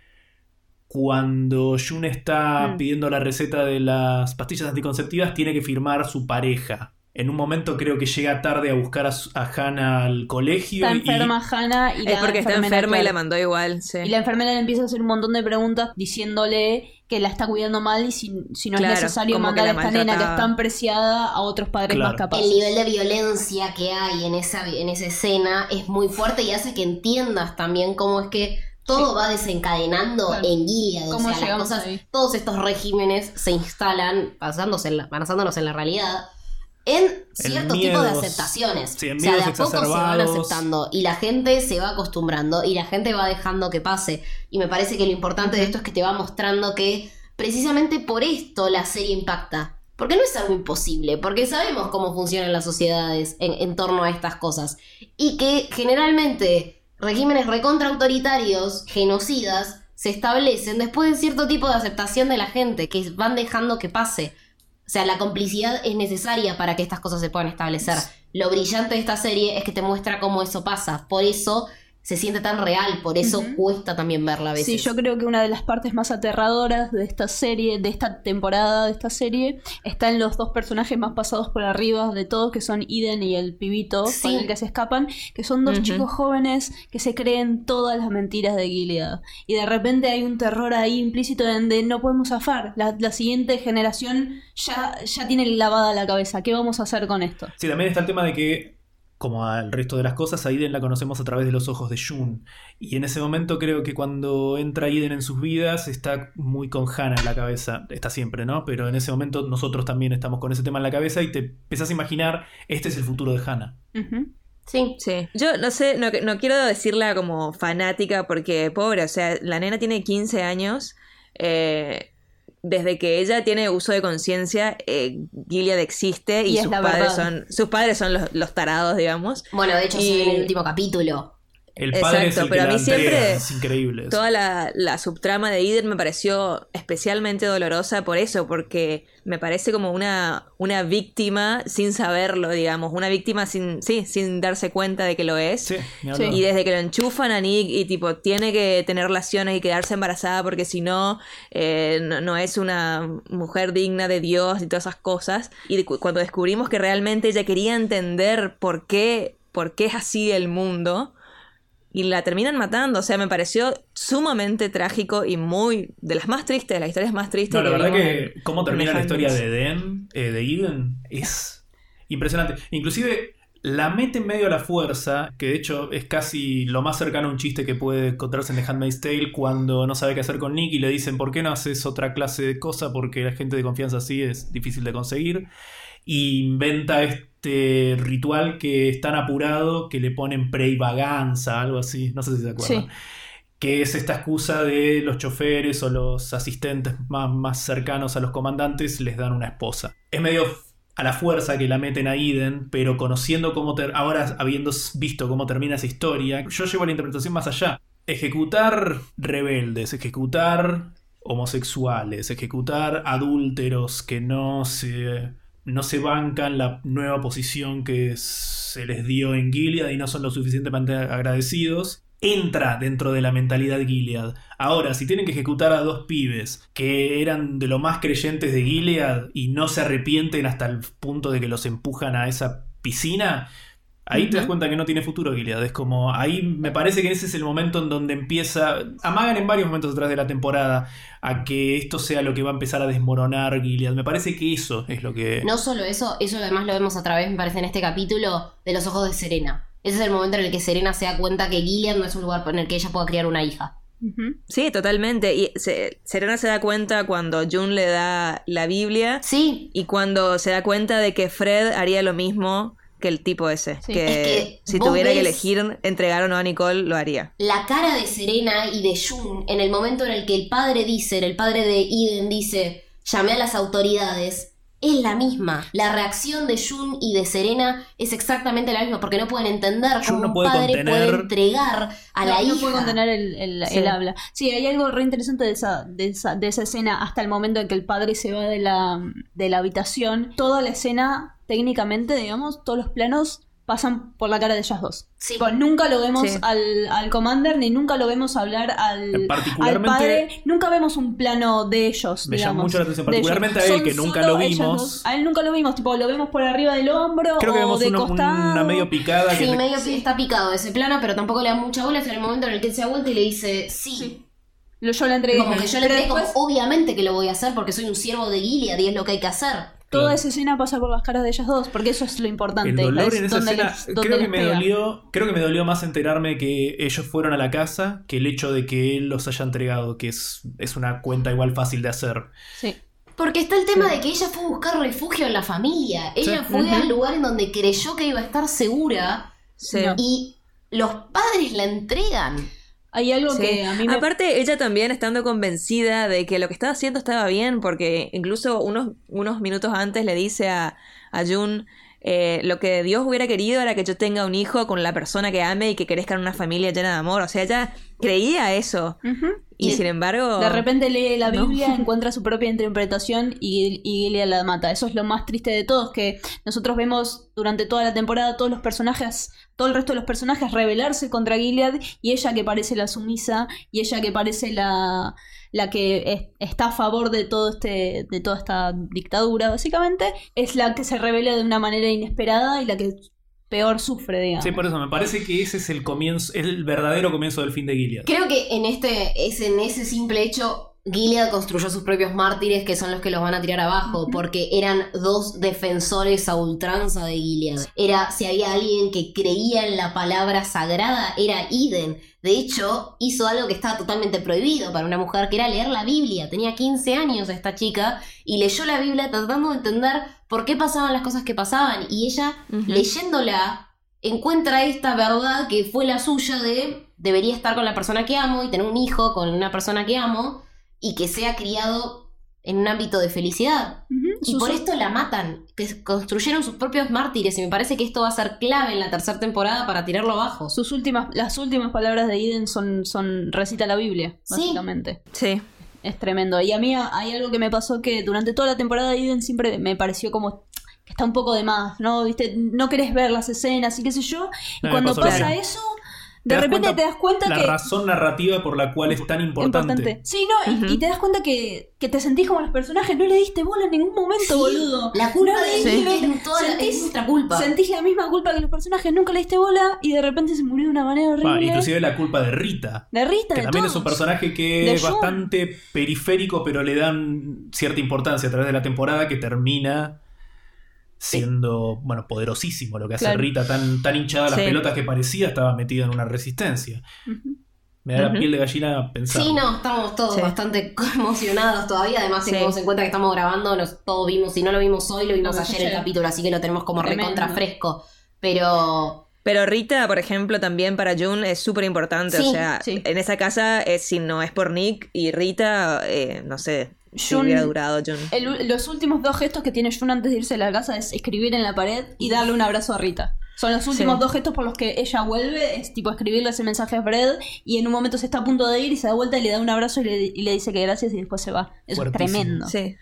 Cuando June está pidiendo la receta de las pastillas anticonceptivas, tiene que firmar su pareja. En un momento creo que llega tarde a buscar a Hannah al colegio. Está enferma Hannah y Es porque está enferma y la claro. mandó igual, sí. Y la enfermera le empieza a hacer un montón de preguntas diciéndole que la está cuidando mal y si no Claro, es necesario como mandar que a la esta nena que maltrataba. es tan preciada a otros padres Claro. más capaces. El nivel de violencia que hay en esa escena es muy fuerte y hace que entiendas también cómo es que todo va desencadenando Claro. en Gilead. O ¿Cómo sea, las llegamos cosas, ahí? todos estos regímenes se instalan, basándonos en la realidad, en cierto tipo de miedos. aceptaciones. Sí, en o sea, de miedos a poco se van exacerbados. aceptando y la gente se va acostumbrando y la gente va dejando que pase. Y me parece que lo importante de esto es que te va mostrando que precisamente por esto la serie impacta. Porque no es algo imposible, porque sabemos cómo funcionan las sociedades en torno a estas cosas. Y que generalmente regímenes recontra autoritarios, genocidas, se establecen después de cierto tipo de aceptación de la gente, que van dejando que pase. O sea, la complicidad es necesaria para que estas cosas se puedan establecer. Lo brillante de esta serie es que te muestra cómo eso pasa. Por eso se siente tan real, por eso cuesta también verla a veces. Sí, yo creo que una de las partes más aterradoras de esta serie, de esta temporada de esta serie, está en los dos personajes más pasados por arriba de todos, que son Eden y el pibito Sí. con el que se escapan, que son dos chicos jóvenes que se creen todas las mentiras de Gilead. Y de repente hay un terror ahí implícito donde no podemos zafar. La siguiente generación ya tiene lavada la cabeza. ¿Qué vamos a hacer con esto? Sí, también está el tema de que, como al resto de las cosas, a Eden la conocemos a través de los ojos de June. Y en ese momento creo que cuando entra Eden en sus vidas está muy con Hannah en la cabeza. Está siempre, ¿no? Pero en ese momento nosotros también estamos con ese tema en la cabeza y te empezás a imaginar, este es el futuro de Hannah. Ujú. Sí. Sí. Yo no sé, no quiero decirla como fanática porque, pobre, o sea, la nena tiene 15 años. Desde que ella tiene uso de conciencia, Gilead existe y Y es sus la padres verdad. sus padres son los tarados, digamos. Bueno, de hecho Y- se ve en el último capítulo. El padre es Exacto, el que pero a la mí entrega, siempre es increíble eso. Toda la subtrama de Eden me pareció especialmente dolorosa por eso, porque me parece como una víctima sin saberlo, digamos, una víctima sin darse cuenta de que lo es. Sí, ni hablar. Y desde que lo enchufan a Nick y tipo tiene que tener relaciones y quedarse embarazada porque si no, no es una mujer digna de Dios y todas esas cosas. Y cuando descubrimos que realmente ella quería entender por qué es así el mundo y la terminan matando, o sea, me pareció sumamente trágico y muy de las más tristes, de las historias más tristes. No, la verdad vimos que cómo termina la en historia Handmaid's. de Eden es impresionante. Inclusive la mete en medio a la fuerza, que de hecho es casi lo más cercano a un chiste que puede encontrarse en The Handmaid's Tale, cuando no sabe qué hacer con Nick y le dicen ¿por qué no haces otra clase de cosa? Porque la gente de confianza así es difícil de conseguir. Y inventa este ritual que es tan apurado que le ponen pre-vaganza, algo así, no sé si se acuerdan. Sí. Que es esta excusa de los choferes o los asistentes más cercanos a los comandantes les dan una esposa. Es medio a la fuerza que la meten a Eden, pero conociendo cómo ahora habiendo visto cómo termina esa historia, yo llevo la interpretación más allá. Ejecutar rebeldes, ejecutar homosexuales, ejecutar adúlteros que no no se bancan la nueva posición que se les dio en Gilead y no son lo suficientemente agradecidos. Entra dentro de la mentalidad Gilead. Ahora, si tienen que ejecutar a 2 pibes que eran de lo más creyentes de Gilead y no se arrepienten hasta el punto de que los empujan a esa piscina, ahí te das cuenta que no tiene futuro Gilead. Es como, ahí me parece que ese es el momento en donde empieza, amagan en varios momentos atrás de la temporada, a que esto sea lo que va a empezar a desmoronar Gilead. Me parece que eso es lo que... No solo eso además lo vemos a través, me parece, en este capítulo, de los ojos de Serena. Ese es el momento en el que Serena se da cuenta que Gilead no es un lugar en el que ella pueda criar una hija. Sí, totalmente. Y Serena se da cuenta cuando June le da la Biblia. Sí. Y cuando se da cuenta de que Fred haría lo mismo que el tipo ese. Sí. Que si tuviera que elegir entregar o no a Nicole, lo haría. La cara de Serena y de June en el momento en el que el padre de Eden dice, llamé a las autoridades, es la misma. La reacción de June y de Serena es exactamente la misma, porque no pueden entender cómo un padre puede entregar a la hija. No puede contener el habla. Sí, hay algo re interesante de esa escena hasta el momento en que el padre se va de la habitación. Toda la escena, técnicamente, digamos, todos los planos pasan por la cara de ellas dos. Sí. Pues nunca lo vemos al Commander, ni nunca lo vemos hablar al padre. Nunca vemos un plano de ellos, me digamos. llama mucho la atención, particularmente a él, que nunca lo vimos. A él nunca lo vimos, tipo, lo vemos por arriba del hombro. Creo que o vemos de costado. una medio picada. Sí, está picado ese plano, pero tampoco le da mucha bola. Es en el momento en el que él se da vuelta y le dice, sí. Yo la entregué. Como que yo le entregué, como, obviamente que lo voy a hacer porque soy un siervo de Gilead y es lo que hay que hacer. Toda esa escena pasa por las caras de ellas dos, porque eso es lo importante. El dolor en esa escena, creo que me dolió más enterarme que ellos fueron a la casa que el hecho de que él los haya entregado, que es una cuenta igual fácil de hacer. Sí. Porque está el tema de que ella fue a buscar refugio en la familia. Ella fue al lugar en donde creyó que iba a estar segura. Sí. Y los padres la entregan. Hay algo que a mí me... Aparte, ella también estando convencida de que lo que estaba haciendo estaba bien, porque incluso unos minutos antes le dice a June, lo que Dios hubiera querido era que yo tenga un hijo con la persona que ame y que crezca en una familia llena de amor. O sea, ella creía eso. Y sin embargo... De repente lee la Biblia, encuentra su propia interpretación y Gilead la mata. Eso es lo más triste de todos, que nosotros vemos durante toda la temporada todo el resto de los personajes rebelarse contra Gilead, y ella que parece la sumisa, y ella que parece la que está a favor de toda esta dictadura, básicamente, es la que se revela de una manera inesperada y la que peor sufre, digamos. Sí, por eso me parece que ese es el comienzo, el verdadero comienzo del fin de Gilead. Creo que en ese simple hecho Gilead construyó sus propios mártires, que son los que los van a tirar abajo, porque eran 2 defensores a ultranza de Gilead. Si había alguien que creía en la palabra sagrada, era Eden. De hecho, hizo algo que estaba totalmente prohibido para una mujer, que era leer la Biblia. Tenía 15 años esta chica y leyó la Biblia tratando de entender por qué pasaban las cosas que pasaban. Y ella, leyéndola, encuentra esta verdad que fue la suya de debería estar con la persona que amo y tener un hijo con una persona que amo y que sea criado en un ámbito de felicidad. Y por esto la matan, que construyeron sus propios mártires, y me parece que esto va a ser clave en la 3ª temporada para tirarlo abajo. Las últimas palabras de Eden son recita la Biblia, básicamente. Sí. Es tremendo. Y a mí hay algo que me pasó, que durante toda la temporada Eden siempre me pareció como que está un poco de más, ¿no? ¿Viste? No querés ver las escenas y qué sé yo. Y cuando pasa eso, de repente te das cuenta la que... razón narrativa por la cual es tan importante. Sí, no, y te das cuenta que te sentís como los personajes, no le diste bola en ningún momento, boludo. La culpa es nuestra culpa. Sentís la misma culpa que los personajes, nunca le diste bola y de repente se murió de una manera horrible. Inclusive la culpa de Rita. De Rita, que de también todos. es un personaje que es bastante periférico, pero le dan cierta importancia a través de la temporada, que termina siendo, poderosísimo. Lo que hace Rita, tan hinchada las pelotas que parecía, estaba metida en una resistencia. Me da la piel de gallina pensar. Sí, no, estamos todos bastante emocionados todavía. Además, tengamos en cuenta que estamos grabando, todos vimos, si no lo vimos hoy, lo vimos ayer el capítulo, así que lo tenemos como recontra fresco. Pero Rita, por ejemplo, también para June es súper importante. O sea, en esa casa, si no es por Nick y Rita, no sé... Si hubiera durado June. Los últimos 2 gestos que tiene June antes de irse a la casa es escribir en la pared y darle un abrazo a Rita. Son los últimos 2 gestos por los que ella vuelve. Es tipo escribirle ese mensaje a Fred, y en un momento se está a punto de ir y se da vuelta y le da un abrazo y le dice que gracias y después se va. Eso es tremendo. Sí.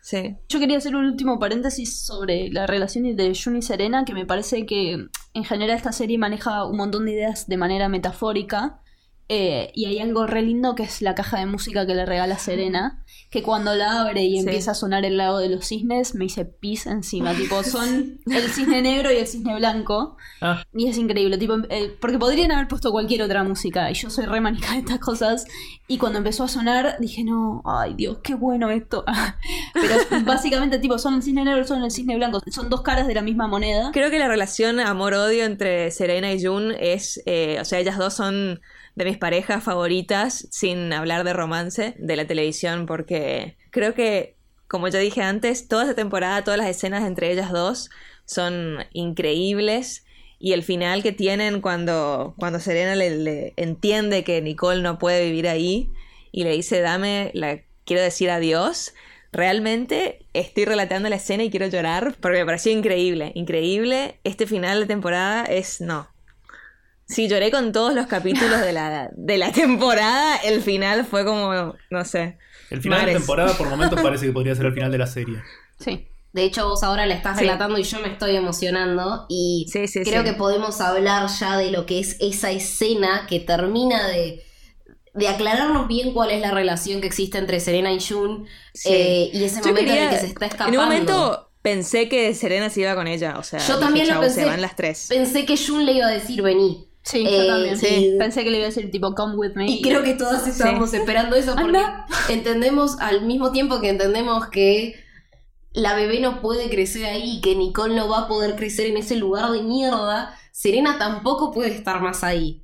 Sí. Yo quería hacer un último paréntesis sobre la relación de Jun y Serena, que me parece que en general esta serie maneja un montón de ideas de manera metafórica. Y hay algo re lindo que es la caja de música que le regala Serena, que cuando la abre y empieza a sonar el lago de los cisnes, me hice pis encima, tipo, son el cisne negro y el cisne blanco, y es increíble, tipo, porque podrían haber puesto cualquier otra música, y yo soy re manija de estas cosas, y cuando empezó a sonar, dije, no, ay Dios, qué bueno esto, pero básicamente, tipo, son el cisne negro, son el cisne blanco, son dos caras de la misma moneda. Creo que la relación amor-odio entre Serena y Jun es, o sea, ellas dos son de mis parejas favoritas, sin hablar de romance, de la televisión, porque creo que, como ya dije antes, toda esa temporada, todas las escenas entre ellas dos son increíbles, y el final que tienen cuando Serena le entiende que Nicole no puede vivir ahí, y le dice, quiero decir adiós, realmente estoy relatando la escena y quiero llorar, porque me pareció increíble, este final de temporada no. Sí, lloré con todos los capítulos de la temporada. El final fue como, no sé. El final de la temporada por momentos parece que podría ser el final de la serie. Sí. De hecho, vos ahora la estás relatando y yo me estoy emocionando. Y creo que podemos hablar ya de lo que es esa escena que termina de aclararnos bien cuál es la relación que existe entre Serena y Jun. Y ese momento en el que se está escapando. En un momento pensé que Serena se iba con ella. O sea, yo también lo pensé. Se van las tres. Pensé que Jun le iba a decir, vení. Sí, yo también. Sí. Pensé que le iba a decir tipo, come with me. Y creo que todas estábamos esperando eso porque entendemos, al mismo tiempo que entendemos que la bebé no puede crecer ahí, que Nicole no va a poder crecer en ese lugar de mierda, Serena tampoco puede estar más ahí.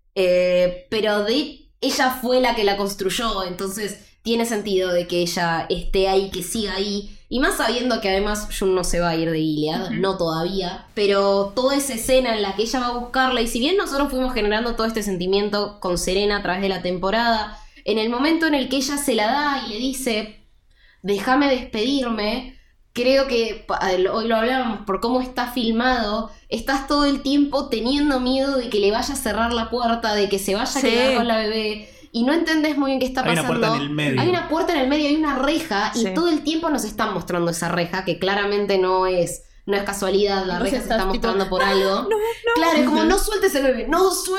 Pero ella fue la que la construyó, entonces tiene sentido de que ella esté ahí, que siga ahí. Y más sabiendo que además Jun no se va a ir de Gilead, no todavía. Pero toda esa escena en la que ella va a buscarla, y si bien nosotros fuimos generando todo este sentimiento con Serena a través de la temporada, en el momento en el que ella se la da y le dice, déjame despedirme, creo que, hoy lo hablábamos por cómo está filmado, estás todo el tiempo teniendo miedo de que le vaya a cerrar la puerta, de que se vaya a quedar con la bebé. Y no entendés muy bien qué está pasando. Hay una puerta en el medio. Hay una puerta en el medio, hay una reja, y todo el tiempo nos están mostrando esa reja, que claramente no es casualidad, la reja se está mostrando por algo. Claro, es como, no sueltes el bebé,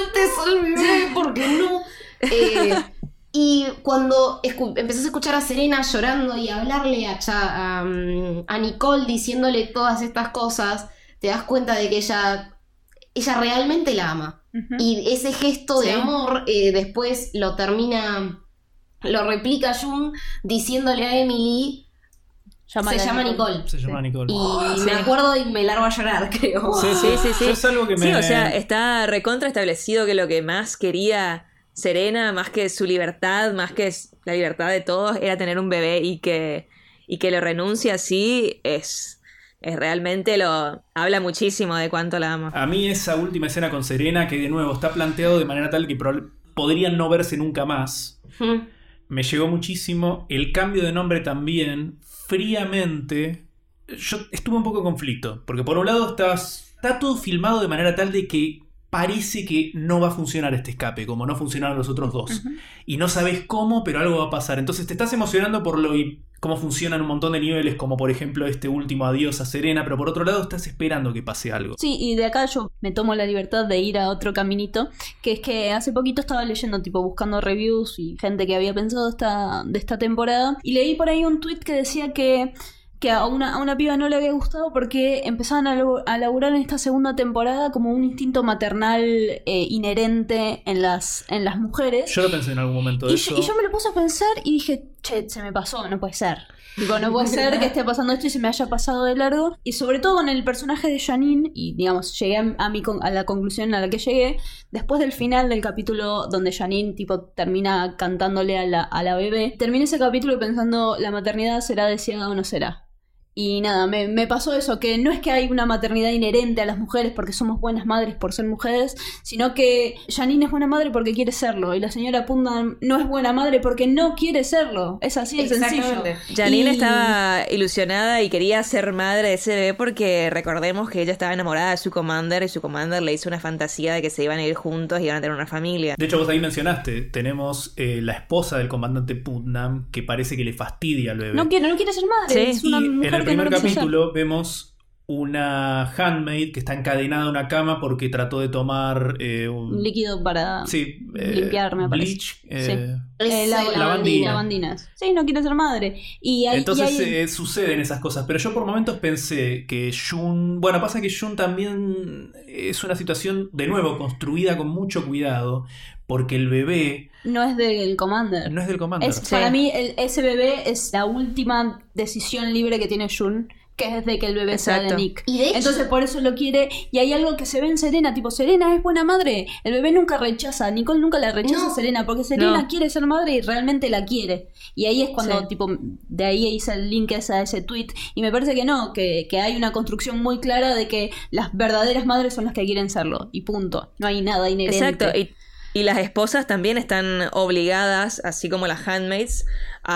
porque no. Y cuando empezás a escuchar a Serena llorando y a hablarle a Nicole diciéndole todas estas cosas, te das cuenta de que ella realmente la ama. Y ese gesto de amor después lo replica Jun diciéndole a Emily, se llama Nicole. Se llama Nicole. Y me acuerdo y me largo a llorar, creo. Sí. Es algo que Sí, o sea, está recontra establecido que lo que más quería Serena, más que su libertad, más que la libertad de todos, era tener un bebé, y que lo renuncie así es realmente habla muchísimo de cuánto la ama. A mí esa última escena con Serena, que de nuevo está planteado de manera tal que podrían no verse nunca más, me llegó muchísimo. El cambio de nombre también, fríamente, yo estuve un poco en conflicto, porque por un lado está todo filmado de manera tal de que parece que no va a funcionar este escape, como no funcionaron los otros dos. Y no sabes cómo, pero algo va a pasar. Entonces te estás emocionando por cómo funcionan un montón de niveles, como por ejemplo este último adiós a Serena, pero por otro lado estás esperando que pase algo. Sí, y de acá yo me tomo la libertad de ir a otro caminito, que es que hace poquito estaba leyendo, buscando reviews y gente que había pensado de esta temporada, y leí por ahí un tweet que decía que a una piba no le había gustado porque empezaban a laburar en esta segunda temporada como un instinto maternal inherente en las mujeres. Yo lo pensé en algún momento de eso. Y yo me lo puse a pensar y dije, che, se me pasó, no puede ser. No puede ser que esté pasando esto y se me haya pasado de largo. Y sobre todo con el personaje de Janine, y digamos, llegué a la conclusión a la que llegué, después del final del capítulo donde Janine termina cantándole a la bebé, terminé ese capítulo pensando, la maternidad será deseada o no será. Y nada, me pasó eso, que no es que hay una maternidad inherente a las mujeres porque somos buenas madres por ser mujeres, sino que Janine es buena madre porque quiere serlo, y la señora Putnam no es buena madre porque no quiere serlo. Es así de sencillo. Janine estaba ilusionada y quería ser madre de ese bebé porque recordemos que ella estaba enamorada de su commander y su commander le hizo una fantasía de que se iban a ir juntos y iban a tener una familia. De hecho, vos ahí mencionaste, tenemos la esposa del comandante Putnam que parece que le fastidia al bebé. No quiere ser madre. Sí. Es una Y mujer en el que no primer lo quiere ser. capítulo vemos una handmaid que está encadenada a una cama porque trató de tomar Un líquido para limpiar, me parece. bleach. Es lavandina. Lavandinas. Sí, no quiere ser madre. Entonces suceden esas cosas. Pero yo por momentos pensé que Jun... Bueno, pasa que Jun también es una situación, de nuevo, construida con mucho cuidado, porque el bebé no es del Commander. no es del commander. Para mí, ese bebé es la última decisión libre que tiene Jun, que es de que el bebé sea de Exacto. Nick. Y de hecho- Entonces por eso lo quiere. Y hay algo que se ve en Serena, tipo, Serena es buena madre. El bebé nunca rechaza, Nicole nunca la rechaza No. a Serena, porque Serena No. quiere ser madre y realmente la quiere. Y ahí es cuando, Sí. tipo, de ahí hice el link a ese tweet. Y me parece que no, que hay una construcción muy clara de que las verdaderas madres son las que quieren serlo. Y punto. No hay nada inherente. Exacto, y las esposas también están obligadas, así como las handmaids,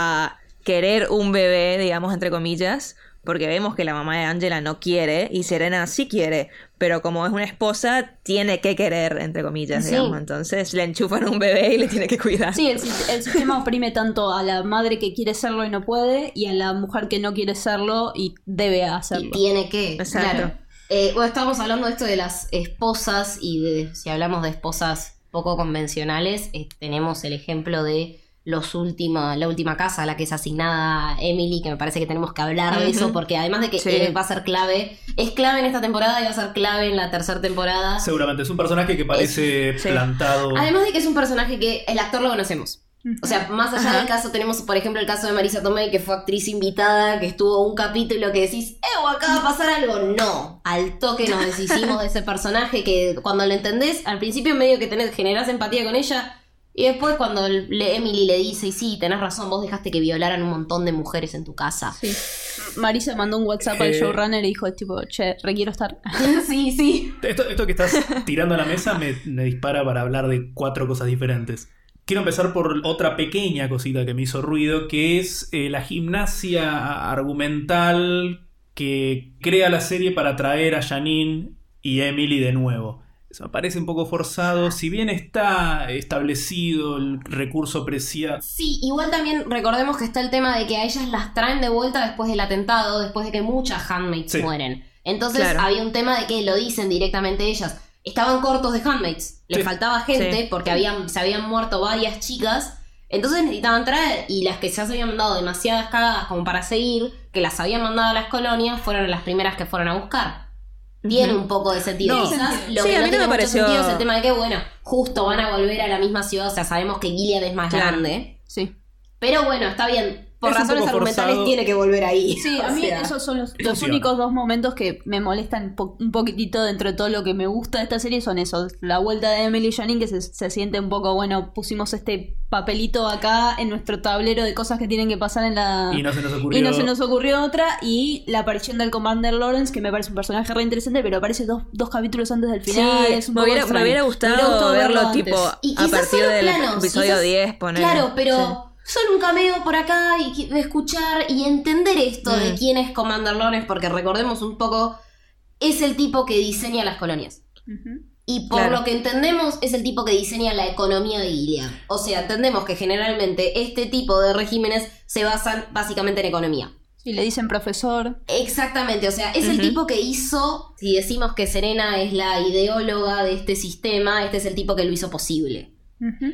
a querer un bebé, digamos, entre comillas, porque vemos que la mamá de Angela no quiere y Serena sí quiere, pero como es una esposa, tiene que querer, entre comillas, Sí. digamos. Entonces le enchufan un bebé y le tiene que cuidar. Sí, el sistema oprime tanto a la madre que quiere serlo y no puede, y a la mujer que no quiere serlo y debe hacerlo. Y tiene que, Exacto. claro. Bueno, estábamos hablando de esto de las esposas y de si hablamos de esposas poco convencionales, tenemos el ejemplo de la última casa a la que es asignada Emily, que me parece que tenemos que hablar de eso, porque además de que Sí. va a ser clave, es clave en esta temporada y va a ser clave en la tercera temporada. Seguramente es un personaje que parece Sí. plantado. Además de que es un personaje que el actor lo conocemos. O sea, más allá Ajá. del caso, tenemos por ejemplo el caso de Marisa Tomei, que fue actriz invitada, que estuvo un capítulo que decís, acá va a pasar algo. No, al toque nos deshicimos de ese personaje que cuando lo entendés, al principio medio que generás empatía con ella, y después cuando Emily le dice, y sí, tenés razón, vos dejaste que violaran un montón de mujeres en tu casa. Sí. Marisa mandó un WhatsApp al showrunner y dijo, tipo, che, requiero estar. Sí, sí. Esto que estás tirando a la mesa me dispara para hablar de 4 cosas diferentes. Quiero empezar por otra pequeña cosita que me hizo ruido, que es la gimnasia argumental que crea la serie para traer a Janine y Emily de nuevo. Eso me parece un poco forzado, si bien está establecido el recurso preciado. Sí, igual también recordemos que está el tema de que a ellas las traen de vuelta después del atentado, después de que muchas handmaids Sí. mueren. Entonces Claro. había un tema de que lo dicen directamente ellas. Estaban cortos de handmaids, les Sí. faltaba gente Sí. porque se habían muerto varias chicas, entonces necesitaban traer, y las que ya se habían mandado demasiadas cagadas como para seguir, que las habían mandado a las colonias, fueron las primeras que fueron a buscar. Tiene un poco de sentido. No. Quizás lo Sí, que a no mí no tiene me mucho pareció- sentido es el tema de que, bueno, justo van a volver a la misma ciudad, o sea, sabemos que Gilead es más Claro. grande. Sí. Pero bueno, está bien. Por Es un razones poco argumentales forzado. tiene que volver ahí. Sí, a O mí sea, esos son los funciona. únicos 2 momentos que me molestan un poquitito dentro de todo lo que me gusta de esta serie, son esos. La vuelta de Emily y Janine, que se siente un poco, bueno, pusimos este papelito acá en nuestro tablero de cosas que tienen que pasar en la... Y no se nos ocurrió. Y no se nos ocurrió otra. Y la aparición del Commander Lawrence, que me parece un personaje re interesante, pero aparece dos capítulos antes del Sí, final. Es un me poco hubiera extraño. gustado verlo antes. tipo Y a quizás partir solo del planos, episodio quizás- 10, ponele. Claro, pero Sí. solo un cameo por acá y escuchar y entender esto de Mm. quién es Commander Lawrence, porque recordemos un poco, es el tipo que diseña las colonias. Ujú. Y por Claro. lo que entendemos, es el tipo que diseña la economía de Gilead. O sea, entendemos que generalmente este tipo de regímenes se basan básicamente en economía. Sí, le dicen profesor. Exactamente, o sea, es el Ujú. tipo que hizo, si decimos que Serena es la ideóloga de este sistema, este es el tipo que lo hizo posible. Ujú.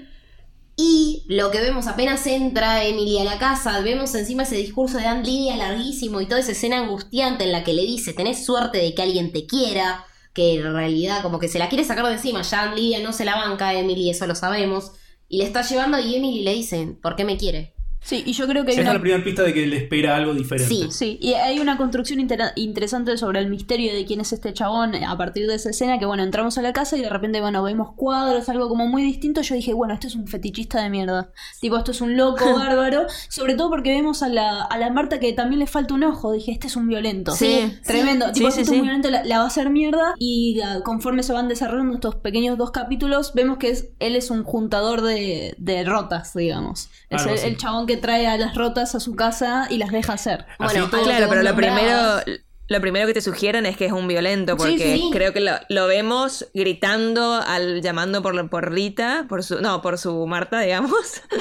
Y lo que vemos apenas entra Emily a la casa, vemos encima ese discurso de Aunt Lydia larguísimo y toda esa escena angustiante en la que le dice, tenés suerte de que alguien te quiera, que en realidad como que se la quiere sacar de encima, ya Aunt Lydia no se la banca a Emily, eso lo sabemos, y le está llevando y Emily le dice, ¿por qué me quiere? Sí, y yo creo que hay Esa es una... la primera pista de que le espera algo diferente. Sí. Sí, y hay una construcción interesante sobre el misterio de quién es este chabón a partir de esa escena, que bueno, entramos a la casa y de repente, bueno, vemos cuadros, algo como muy distinto. Yo dije, bueno, esto es un fetichista de mierda. Tipo, esto es un loco bárbaro. Sobre todo porque vemos a la Marta que también le falta un ojo. Dije, este es un violento. Sí. Tremendo. Tipo, Sí, este sí, es un sí. violento, la va a hacer mierda. Y conforme se van desarrollando estos pequeños 2 capítulos, vemos que él es un juntador de rotas, digamos. Es Algo así. el chabón que trae a las rotas a su casa y las deja hacer. Así Bueno, todo- Claro, pero nombrabas. lo primero que te sugieren es que es un violento, porque sí. creo que lo vemos gritando, llamando por Rita, por su Marta, digamos.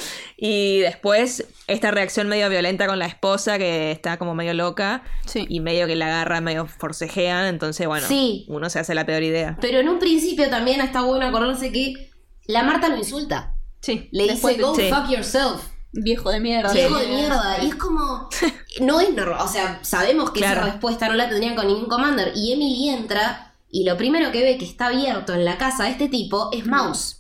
Y después esta reacción medio violenta con la esposa, que está como medio loca, Sí. y medio que la agarra, medio forcejean, entonces bueno, Sí. uno se hace la peor idea. Pero en un principio también está bueno acordarse que la Marta lo insulta. Sí. Le Después dice, go sí. fuck yourself. Viejo de mierda. Viejo de mierda. Y es como, no es normal. O sea, sabemos que Claro. esa respuesta no la tendrían con ningún commander. Y Emily entra y lo primero que ve que está abierto en la casa de este tipo es Mouse.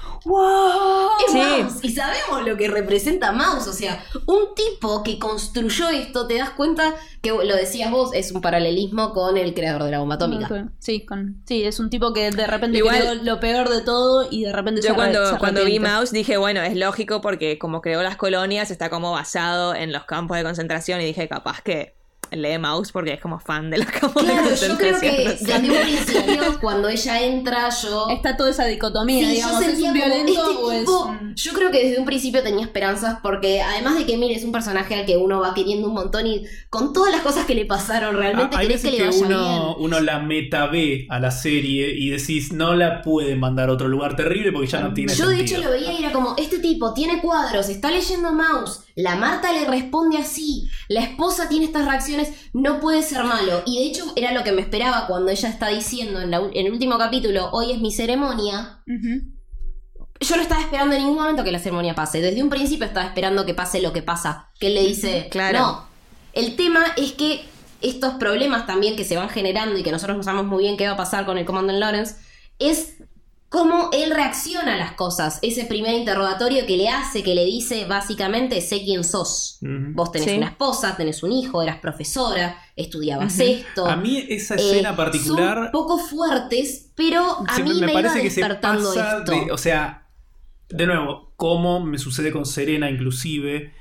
¡Wow! Es Sí. Mouse. Y sabemos lo que representa Mouse. O sea, un tipo que construyó esto, te das cuenta que, lo decías vos, es un paralelismo con el creador de la bomba atómica. Sí, sí, es un tipo que de repente Igual- creó lo peor de todo y de repente Yo se cuando vi arrepiente. Mouse dije, bueno, es lógico porque como creó las colonias está como basado en los campos de concentración y dije, capaz que lee Mouse porque es como fan de los campos de Claro, yo creo concentración. que no sé. desde un principio, cuando ella entra, yo... Está toda esa dicotomía, Sí, digamos, yo ¿es sentía un como, violento este o es tipo- un... Yo creo que desde un principio tenía esperanzas porque además de que Emily es un personaje al que uno va queriendo un montón y con todas las cosas que le pasaron realmente Hay querés veces que le que vaya bien. uno la meta ve a la serie y decís, no la puede mandar a otro lugar terrible porque ya no tiene Yo de sentido. hecho lo veía y era como, este tipo tiene cuadros, está leyendo Mouse, la Marta le responde así, la esposa tiene estas reacciones, no puede ser malo. Y de hecho era lo que me esperaba cuando ella está diciendo en el último capítulo, hoy es mi ceremonia. Ujú. Yo no estaba esperando en ningún momento que la ceremonia pase. Desde un principio estaba esperando que pase lo que pasa. Que él le dice, Claro. no. El tema es que estos problemas también que se van generando y que nosotros no sabemos muy bien qué va a pasar con el Comandante Lawrence, es cómo él reacciona a las cosas. Ese primer interrogatorio que le hace, que le dice básicamente, sé quién sos. Ujú. Vos tenés Sí. una esposa, tenés un hijo, eras profesora, estudiabas esto. A mí esa escena particular Son poco fuertes, pero a siempre mí me iba parece que se despertando pasa esto. de, o sea, de nuevo, como me sucede con Serena inclusive,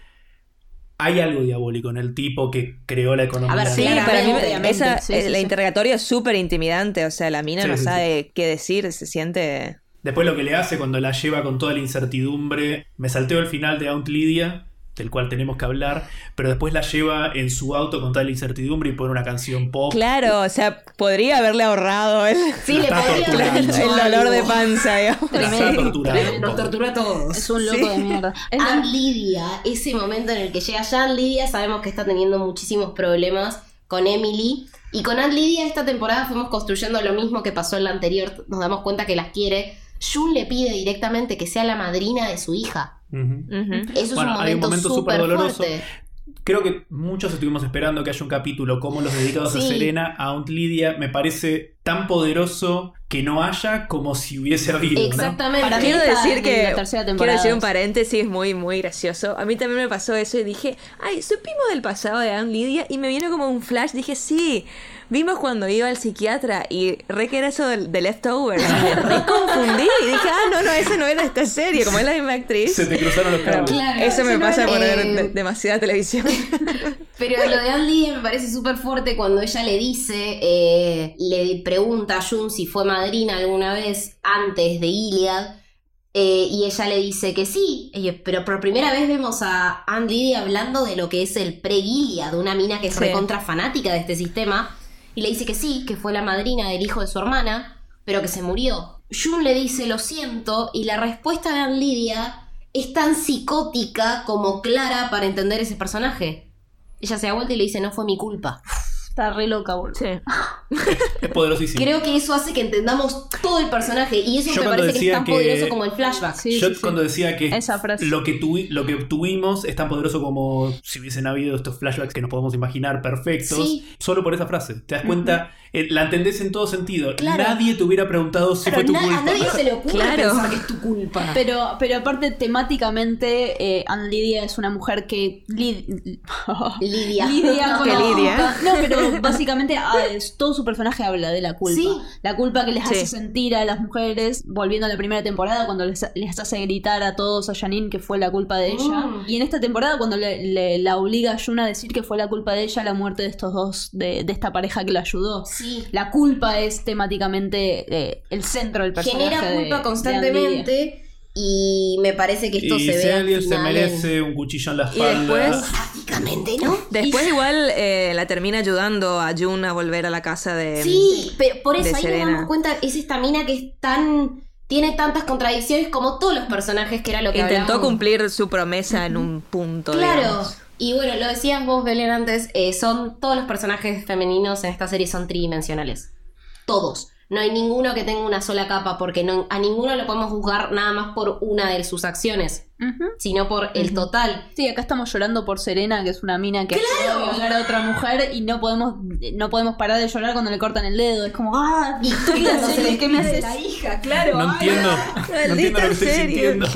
hay algo diabólico en el tipo que creó la economía. A ver, Sí, Claramente, para mí obviamente, sí, la sí. interrogatoria es súper intimidante, o sea, la mina Sí, no sí, sabe qué decir, se siente... Después lo que le hace cuando la lleva con toda la incertidumbre, me salteo el final de Aunt Lydia, del cual tenemos que hablar, pero después la lleva en su auto con toda la incertidumbre y pone una canción pop. Claro, o sea, podría haberle ahorrado Sí, le Está podría torturando. haber el dicho dolor algo. de panza, digamos. La está torturando un Nos poco. torturó a todos. Es un loco de mierda. Es Aunt Lydia, ese momento en el que llega ya Aunt Lydia, sabemos que está teniendo muchísimos problemas con Emily. Y con Aunt Lydia esta temporada fuimos construyendo lo mismo que pasó en la anterior. Nos damos cuenta que las quiere. June le pide directamente que sea la madrina de su hija. Ujú. Ujú. Eso Bueno, es hay un momento súper súper doloroso. fuerte. Creo que muchos estuvimos esperando que haya un capítulo como los dedicados a Sí. Serena, a Aunt Lydia. Me parece tan poderoso que no haya como si hubiese habido, ¿no? Exactamente. Para mí Quiero está decir en que la tercera quiero temporada. decir un paréntesis muy muy gracioso. A mí también me pasó eso y dije, ay, supimos del pasado de Aunt Lydia y me vino como un flash. Dije, sí, vimos cuando iba al psiquiatra y re que era eso de Leftovers. Me re confundí y dije, no, esa no era esta serie, como es la misma actriz. Se te cruzaron los cables. Claro, Eso me no pasa era- por ver demasiada televisión. Pero lo de Aunt Lydia me parece súper fuerte cuando ella le dice, le pregunta a June si fue madrina alguna vez antes de Iliad, y ella le dice que sí, pero por primera vez vemos a Aunt Lydia hablando de lo que es el pre-Iliad, una mina que es Sí. recontra fanática de este sistema, y le dice que sí, que fue la madrina del hijo de su hermana, pero que se murió. June le dice, lo siento, y la respuesta de Aunt Lydia es tan psicótica como clara para entender ese personaje. Ella se da vuelta y le dice, no fue mi culpa. Está re loca, boludo. Sí. Es poderosísimo. Creo que eso hace que entendamos todo el personaje y eso Yo me cuando parece que es decía tan que- poderoso como el flashback. Sí, Yo sí, sí. cuando decía que Esa frase. lo que tuvimos es tan poderoso como si hubiesen habido estos flashbacks que nos podemos imaginar perfectos, Sí. solo por esa frase. Te das cuenta, la entendés en todo sentido. Claro. Nadie te hubiera preguntado si Pero fue tu a culpa. nadie se le ocurre Claro. pensar que es tu culpa. Pero aparte, temáticamente, Anne Lydia es una mujer que. Lidia. Lidia con Que la lidia. culpa. No, pero básicamente todo su personaje habla de la culpa. Sí. La culpa que les Sí. hace sentir a las mujeres, volviendo a la primera temporada, cuando les hace gritar a todos a Janine que fue la culpa de ella. Y en esta temporada, cuando la obliga a Yuna a decir que fue la culpa de ella la muerte de estos dos, de esta pareja que la ayudó. Sí. La culpa es temáticamente el centro del personaje. Genera culpa de Anne Lydia. constantemente y me parece que esto Y se si ve al alguien se final merece un cuchillo en la Y espalda. después- Básicamente, ¿no? Después igual la termina ayudando a June a volver a la casa de... Sí, pero por eso de ahí Serena. nos damos cuenta, es esta mina que es tan... Tiene tantas contradicciones como todos los personajes que era lo que Intentó hablábamos. cumplir su promesa en un punto, Claro. digamos. Y bueno, lo decías vos, Belén, antes, son todos los personajes femeninos en esta serie son tridimensionales. Todos. No hay ninguno que tenga una sola capa, porque a ninguno lo podemos juzgar nada más por una de sus acciones, Ujú. sino por el total. Sí, acá estamos llorando por Serena, que es una mina que acaba de violar a otra mujer y no podemos parar de llorar cuando le cortan el dedo. Es como, ¡ah! Y cuando se le ¿qué me pide haces? la hija, claro. No ay, entiendo. No entiendo lo que estoy serio. sintiendo.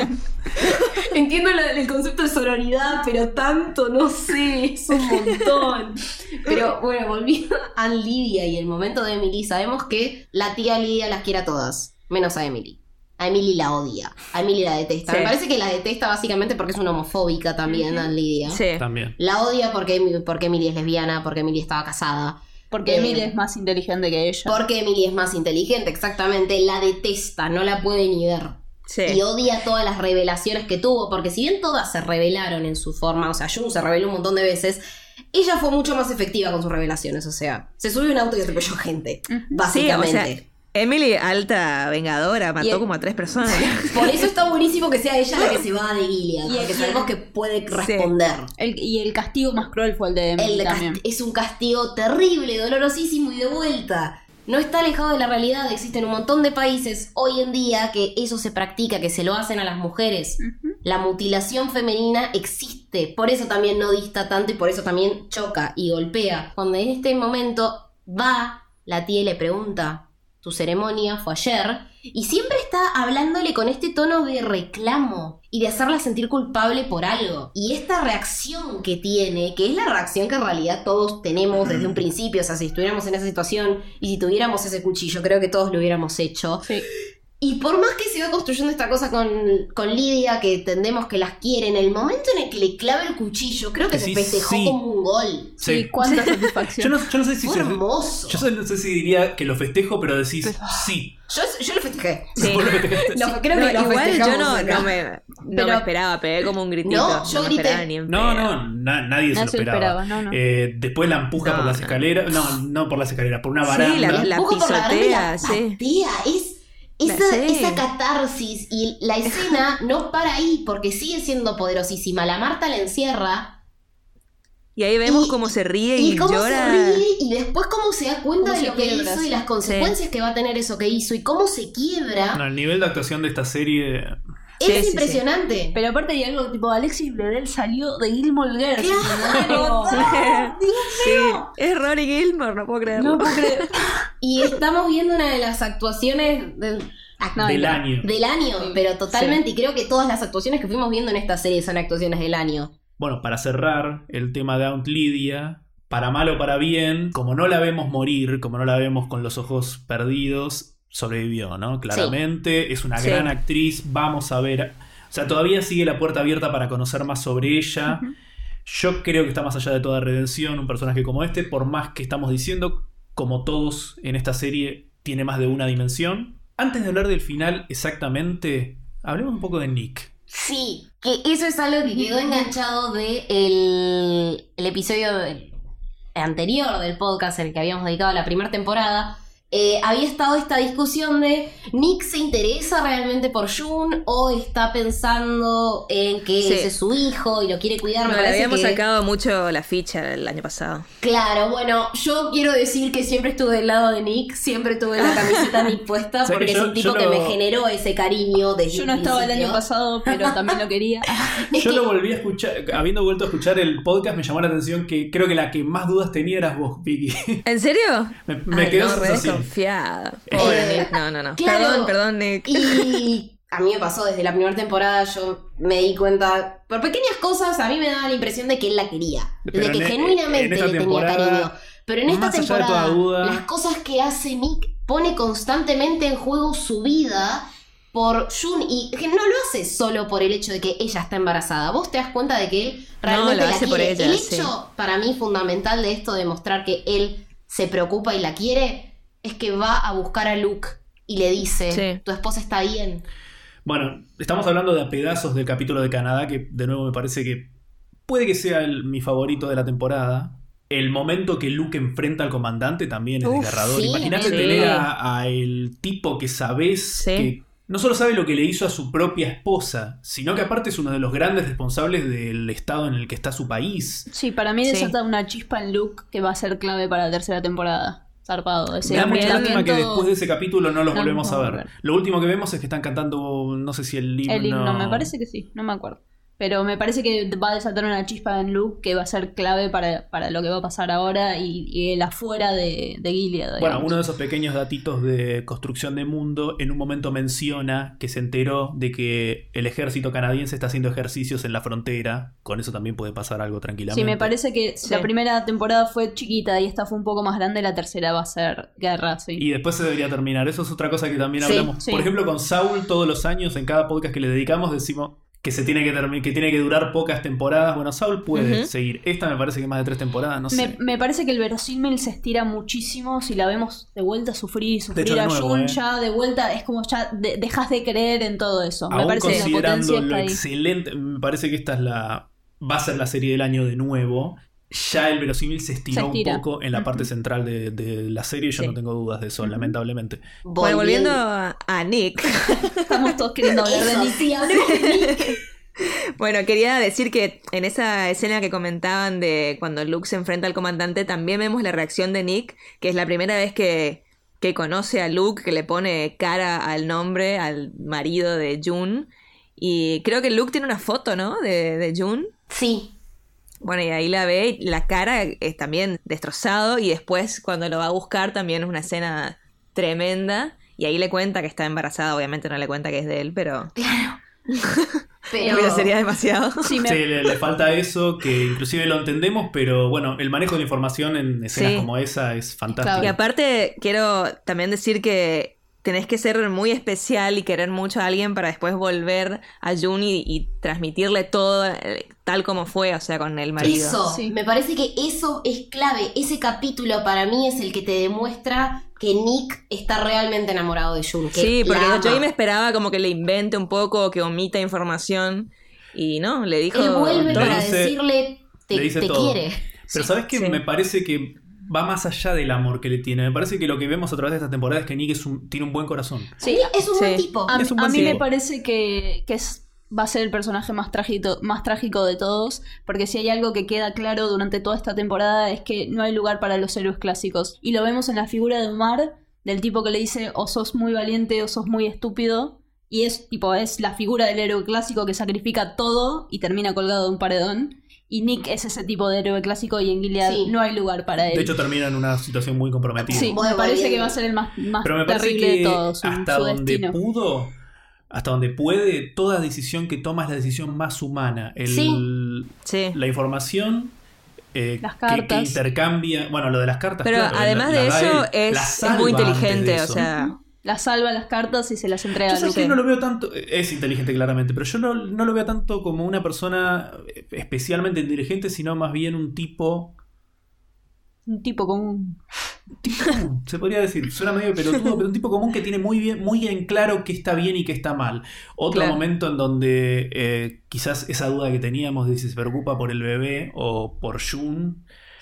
Entiendo el concepto de sororidad, pero tanto, no sé, es un montón. Pero bueno, volviendo a Anne Lydia y el momento de Emily, sabemos que la tía Lydia las quiere a todas, menos a Emily. A Emily la odia, a Emily la detesta. Sí. Me parece que la detesta básicamente porque es una homofóbica también, Anne Lydia. Sí. También. La odia porque Emily es lesbiana, porque Emily estaba casada. Porque Emily es más inteligente que ella. Porque Emily es más inteligente, exactamente. La detesta, no la puede ni ver. Sí. Y odia todas las revelaciones que tuvo, porque si bien todas se revelaron en su forma, o sea, June se reveló un montón de veces, ella fue mucho más efectiva con sus revelaciones, o sea, se subió a un auto y atropelló gente, Sí, o básicamente. sea, Emily, alta vengadora, mató como a 3 personas. Por eso está buenísimo que sea ella la que se va de Gilead, Y porque el- sabemos que puede responder. Y el castigo más cruel fue el de Emily también. Es un castigo terrible, dolorosísimo y de vuelta. No está alejado de la realidad, existen un montón de países hoy en día que eso se practica, que se lo hacen a las mujeres. La mutilación femenina existe, por eso también no dista tanto y por eso también choca y golpea. Cuando en este momento va la tía y le pregunta, tu ceremonia fue ayer, y siempre está hablándole con este tono de reclamo y de hacerla sentir culpable por algo. Y esta reacción que tiene, que es la reacción que en realidad todos tenemos desde un principio, o sea, si estuviéramos en esa situación y si tuviéramos ese cuchillo, creo que todos lo hubiéramos hecho. Sí. Y por más que se va construyendo esta cosa con Lidia, que entendemos que las quiere, en el momento en el que le clava el cuchillo, creo que se Sí, festejó sí. como un gol. Sí, cuánta satisfacción. Yo no sé si Fue hermoso. no sé si diría que lo festejo, pero decís sí. Yo lo festejé. Sí. Vos lo festejaste. Creo No, que lo igual yo festejamos acá. no me Pero- esperaba, pegué como un gritito. No, yo me grité. esperaba ni en No, pedo. no, nadie se lo esperaba. no. Después la empuja No, por las no. escaleras. No por las escaleras, por una Sí, baranda. la Empuja por la baranda y la pisotea, sí. patea. Sí. Esa catarsis y la escena no para ahí porque sigue siendo poderosísima. La Marta la encierra Y ahí vemos Y- cómo se ríe y y, cómo llora. se ríe y después cómo se da cuenta Cómo de se lo que quiebra, hizo y sí. las consecuencias que va a tener eso que hizo y cómo se quiebra. No, el nivel de actuación de esta serie. Sí, Es sí, impresionante. Pero aparte hay algo tipo, Alexis Bledel salió de Gilmore Girls. Claro. Sí, es Rory Gilmore, no puedo creerlo. No puedo creer. Y estamos viendo una de las actuaciones No, Del no. año. del año, pero totalmente. Y creo que todas las actuaciones que fuimos viendo en esta serie son actuaciones del año. Bueno, para cerrar el tema de Aunt Lydia, para mal o para bien, como no la vemos morir, como no la vemos con los ojos perdidos, sobrevivió, ¿no? Claramente, es una Sí. gran actriz, vamos a ver. O sea, todavía sigue la puerta abierta para conocer más sobre ella. Yo creo que está más allá de toda redención un personaje como este, por más que estamos diciendo, como todos en esta serie, tiene más de una dimensión. Antes de hablar del final exactamente, hablemos un poco de Nick. Sí, que eso es algo que quedó enganchado de el episodio anterior del podcast, el que habíamos dedicado a la primera temporada. había estado esta discusión de Nick se interesa realmente por Jun o está pensando en que ese es su hijo y lo quiere cuidar. No, le habíamos sacado mucho la ficha el año pasado. Claro, bueno, yo quiero decir que siempre estuve del lado de Nick, siempre tuve la camiseta Nick puesta porque es un tipo que me generó ese cariño desde Yo no estaba el año pasado, pero también lo quería. Yo lo volví a escuchar, habiendo vuelto a escuchar el podcast, me llamó la atención que creo que la que más dudas tenía eras vos, Vicky. ¿En serio? Me quedó no, re sensación. desconfiada. Pobre Nick. No. Claro, Perdón, Nick. Y a mí me pasó desde la primera temporada, yo me di cuenta, por pequeñas cosas, a mí me daba la impresión de que él la quería. Pero de que genuinamente le tenía cariño. Pero en esta más allá de toda temporada, duda, las cosas que hace Nick pone constantemente en juego su vida por Jun, y que no lo hace solo por el hecho de que ella está embarazada. Vos te das cuenta de que él realmente lo la hace quiere. por ella, El hecho para mí fundamental de esto de mostrar que él se preocupa y la quiere es que va a buscar a Luke y le dice, tu esposa está bien. Bueno, estamos hablando de a pedazos del capítulo de Canadá, que de nuevo me parece que puede que sea mi favorito de la temporada. El momento que Luke enfrenta al comandante también es desgarrador. Sí, Imagínate tener a el tipo que sabés que no solo sabe lo que le hizo a su propia esposa, sino que aparte es uno de los grandes responsables del estado en el que está su país. Sí, para mí desata una chispa en Luke que va a ser clave para la tercera temporada. Zarpado. Me da mucha lástima que después de ese capítulo no los volvemos a ver. Lo último que vemos es que están cantando, no sé si el himno. El himno, me parece que sí, no me acuerdo. Pero me parece que va a desatar una chispa en Luke que va a ser clave para lo que va a pasar ahora y el afuera de Gilead. Digamos. Bueno, uno de esos pequeños datitos de construcción de mundo en un momento menciona que se enteró de que el ejército canadiense está haciendo ejercicios en la frontera. Con eso también puede pasar algo tranquilamente. Sí, me parece que la primera temporada fue chiquita y esta fue un poco más grande, la tercera va a ser guerra, sí. Y después se debería terminar. Eso es otra cosa que también hablamos. Por ejemplo, con Saul todos los años, en cada podcast que le dedicamos, decimos que tiene que durar pocas temporadas. Bueno, Saul puede seguir. Esta me parece que más de 3 temporadas, no sé. Me parece que el verosímil se estira muchísimo si la vemos de vuelta a sufrir a Jun ya de vuelta, es como ya dejas de creer en todo eso. Aún me parece que la potencia lo está ahí. excelente, me parece que esta va a ser la serie del año de nuevo. Ya el verosímil se estiró un poco en la parte central de la serie. Yo no tengo dudas de eso, lamentablemente. Bueno, volviendo a Nick. Estamos todos queriendo hablar de Nick. Bueno, quería decir que en esa escena que comentaban de cuando Luke se enfrenta al comandante, también vemos la reacción de Nick, que es la primera vez que conoce a Luke, que le pone cara al nombre, al marido de June. Y creo que Luke tiene una foto, ¿no? De June. Sí. Bueno, y ahí la ve, y la cara es también destrozado, y después cuando lo va a buscar también es una escena tremenda, y ahí le cuenta que está embarazada, obviamente no le cuenta que es de él, pero... Claro. Pero sería demasiado. Sí, le falta eso, que inclusive lo entendemos, pero bueno, el manejo de la información en escenas como esa es fantástico. Y aparte quiero también decir que tenés que ser muy especial y querer mucho a alguien para después volver a June y transmitirle todo tal como fue, o sea, con el marido. Eso, me parece que eso es clave. Ese capítulo para mí es el que te demuestra que Nick está realmente enamorado de June. Sí, porque yo ahí me esperaba como que le invente un poco, que omita información, y no, le dijo... Él vuelve todo. para decirle, te quiere. Pero ¿sabes qué? Me parece que va más allá del amor que le tiene. Me parece que lo que vemos a través de esta temporada es que Nick tiene un buen corazón. Sí, es un buen tipo. A mí me parece que va a ser el personaje más trágico de todos, porque si hay algo que queda claro durante toda esta temporada es que no hay lugar para los héroes clásicos. Y lo vemos en la figura de Omar, del tipo que le dice o sos muy valiente o sos muy estúpido. Y es la figura del héroe clásico que sacrifica todo y termina colgado de un paredón. Y Nick es ese tipo de héroe clásico y en Gilead no hay lugar para él. De hecho termina en una situación muy comprometida. Sí, me parece que va a ser el más terrible de todos. Hasta donde pudo, hasta donde puede, toda decisión que toma es la decisión más humana. La información las cartas. que intercambia. Bueno, lo de las cartas. Pero claro, además de eso es muy inteligente, o sea... La salva las cartas y se las entrega a Luke. Yo no lo veo tanto, es inteligente claramente, pero yo no lo veo tanto como una persona especialmente inteligente, sino más bien un tipo... Un tipo común. Se podría decir, suena medio pelotudo, pero un tipo común que tiene muy en claro qué está bien y qué está mal. Otro momento en donde quizás esa duda que teníamos de si se preocupa por el bebé o por June...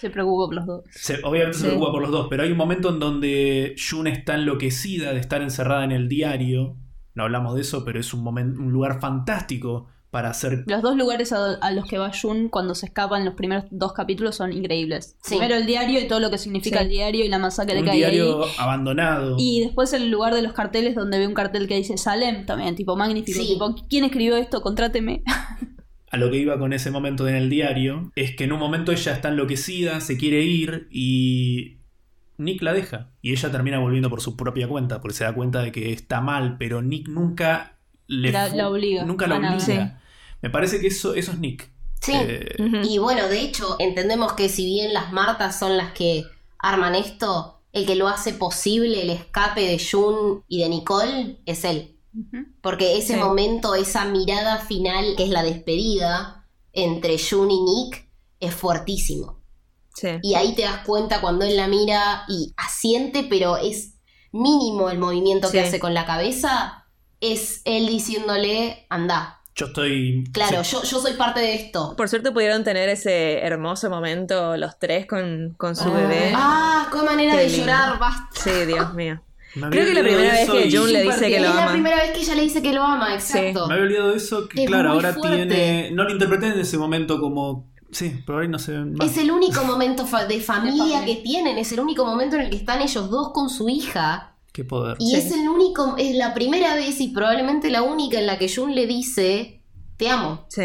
Se preocupa por los dos. Obviamente se preocupa por los dos, pero hay un momento en donde Jun está enloquecida de estar encerrada en el diario. No hablamos de eso, pero es un lugar fantástico para hacer... Los dos lugares a los que va Jun cuando se escapan los primeros 2 capítulos son increíbles. Sí. Primero el diario y todo lo que significa el diario y la masacre que un hay diario ahí. abandonado. Y después el lugar de los carteles donde ve un cartel que dice Salem, también tipo magnífico. Sí. Tipo, ¿quién escribió esto? Contráteme. A lo que iba con ese momento en el diario es que en un momento ella está enloquecida, se quiere ir y Nick la deja. Y ella termina volviendo por su propia cuenta, porque se da cuenta de que está mal, pero Nick nunca la obliga. Nunca la a nada. obliga. Sí. Me parece que eso es Nick. Sí, y bueno, de hecho, entendemos que si bien las Martas son las que arman esto, el que lo hace posible el escape de Jun y de Nicole es él. Porque ese momento, esa mirada final, que es la despedida entre Jun y Nick, es fuertísimo. Sí. Y ahí te das cuenta cuando él la mira y asiente, pero es mínimo el movimiento que hace con la cabeza, es él diciéndole, anda. Yo estoy... Claro, sí. yo soy parte de esto. Por suerte pudieron tener ese hermoso momento los tres con su bebé. Qué manera Qué de lindo. llorar, basta. Sí, Dios mío. Me había Creo que la olvidado primera de vez eso que y- Jun le dice que Es lo la ama. primera vez que ella le dice que lo ama, exacto. Me había olvidado de eso, que Es claro, muy ahora fuerte. tiene... No lo interpreté en ese momento como... Sí, pero ahí no sé más. Es el único momento de familia que tienen, es el único momento en el que están ellos dos con su hija. Qué poder. Y es la primera vez y probablemente la única en la que Jun le dice, te amo. Sí.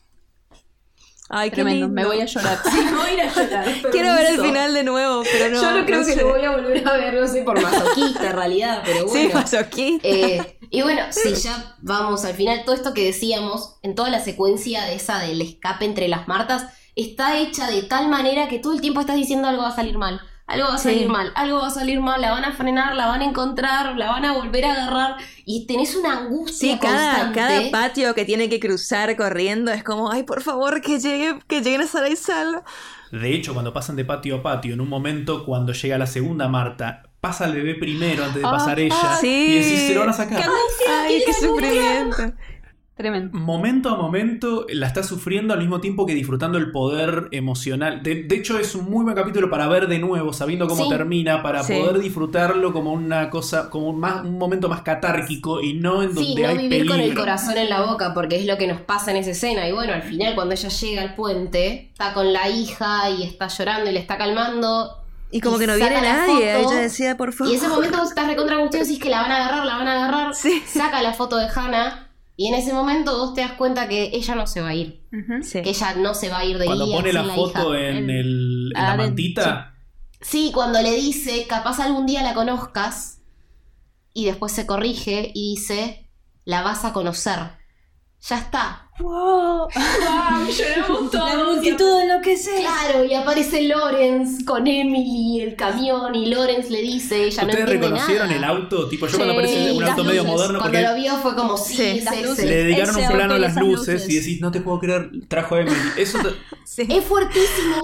Ay, qué Tremendo, lindo. me voy a llorar. Sí, me voy a ir a llorar. Quiero ver el final de nuevo, pero no. Yo no creo que sé. lo voy a volver a ver, no sé, por masoquista en realidad, pero Sí, bueno. masoquista. Y bueno, si ya vamos al final, todo esto que decíamos, en toda la secuencia de esa del escape entre las Martas, está hecha de tal manera que todo el tiempo estás diciendo algo va a salir mal, algo va a salir mal, algo va a salir mal, la van a frenar, la van a encontrar, la van a volver a agarrar y tenés una angustia Sí, cada constante. patio que tiene que cruzar corriendo es como, ay, por favor, que lleguen a Sara y Salva. De hecho, cuando pasan de patio a patio, en un momento cuando llega la segunda Marta, pasa el bebé primero antes de pasar ella sí. y decís, se lo van a sacar. Ay, qué sufrimiento. Tremendo. Momento a momento la está sufriendo al mismo tiempo que disfrutando el poder emocional. De hecho, es un muy buen capítulo para ver de nuevo, sabiendo cómo Sí. termina, para Sí. poder disfrutarlo como una cosa, como un momento más catárquico y no en donde Sí, no hay vivir peligro. con el corazón en la boca, porque es lo que nos pasa en esa escena. Y bueno, al final, cuando ella llega al puente, está con la hija y está llorando y le está calmando. Y como que no saca viene la nadie. foto, Ella decía, por favor. Y en ese momento vos estás recontra angustiado y decís que la van a agarrar. Sí. Saca la foto de Hannah. Y en ese momento vos te das cuenta que ella no se va a ir. Sí. Que ella no se va a ir de Cuando Gilead pone la sin foto hija. en la adentro, mantita, Sí, cuando le dice, capaz algún día la conozcas. Y después se corrige y dice, la vas a conocer. Ya está. ¡Wow! Lloramos La multitud enloquece. Claro, y aparece Lawrence con Emily, el camión, y Lawrence le dice, ella no ¿ustedes entiende reconocieron nada. el auto? Tipo, yo Sí, cuando aparece un las auto medio luces. moderno, Cuando porque lo vio fue como, sí, Sí, es las ese. luces. le dedicaron Ese un plano a auto y las esas luces luces. y decís, no te puedo creer, trajo a Emily. Eso Sí. Es fuertísimo.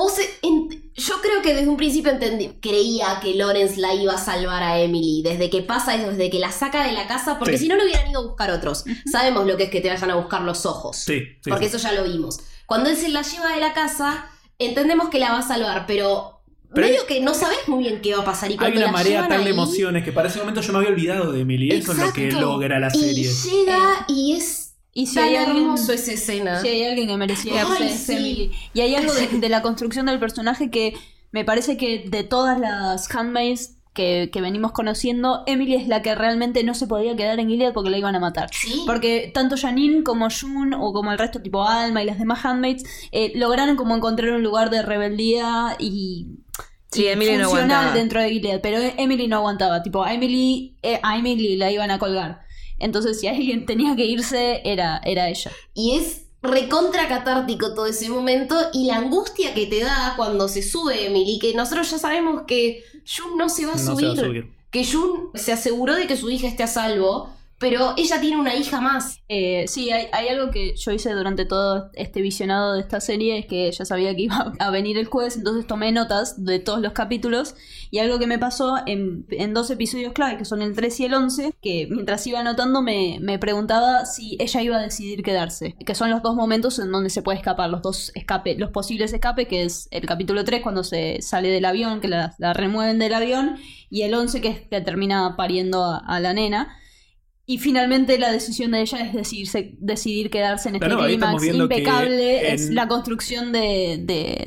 Yo creo que desde un principio creía que Lawrence la iba a salvar a Emily. Desde que pasa eso, desde que la saca de la casa. Porque Sí. si no, lo hubieran ido a buscar otros. Sabemos lo que es que te vayan a buscar los ojos. Sí, Porque sí. eso ya lo vimos. Cuando él se la lleva de la casa, entendemos que la va a salvar. Pero medio que no sabes muy bien qué va a pasar. Y Hay cuando una la marea llevan tal de ahí, emociones que para ese momento yo me había olvidado de Emily. Eso es lo que Exacto. logra la Y serie. llega y es Y si tan hay alguien, hermoso esa escena. si hay alguien que merecía Ay, irse, es sí. Emily. Y hay algo de la construcción del personaje que me parece que de todas las handmaids que venimos conociendo, Emily es la que realmente no se podía quedar en Gilead porque la iban a matar. Sí. Porque tanto Janine como June o como el resto tipo Alma y las demás handmaids lograron como encontrar un lugar de rebeldía y Sí, Emily no funcional aguantaba. dentro de Gilead, pero Emily no aguantaba, tipo a Emily la iban a colgar. Entonces si alguien tenía que irse era ella. Y es recontra catártico todo ese momento y la angustia que te da cuando se sube Emily, que nosotros ya sabemos que June no se va a No se subir. va a subir. Que June se aseguró de que su hija esté a salvo, pero ella tiene una hija más. Sí, hay algo que yo hice durante todo este visionado de esta serie, es que ya sabía que iba a venir el jueves, entonces tomé notas de todos los capítulos, y algo que me pasó en 2 episodios clave, que son el 3 y el 11, que mientras iba anotando me preguntaba si ella iba a decidir quedarse, que son los 2 momentos en donde se puede escapar, los posibles escapes, que es el capítulo 3 cuando se sale del avión, que la remueven del avión, y el 11 que termina pariendo a la nena. Y finalmente la decisión de ella es decidir quedarse en este clímax impecable. Es la construcción del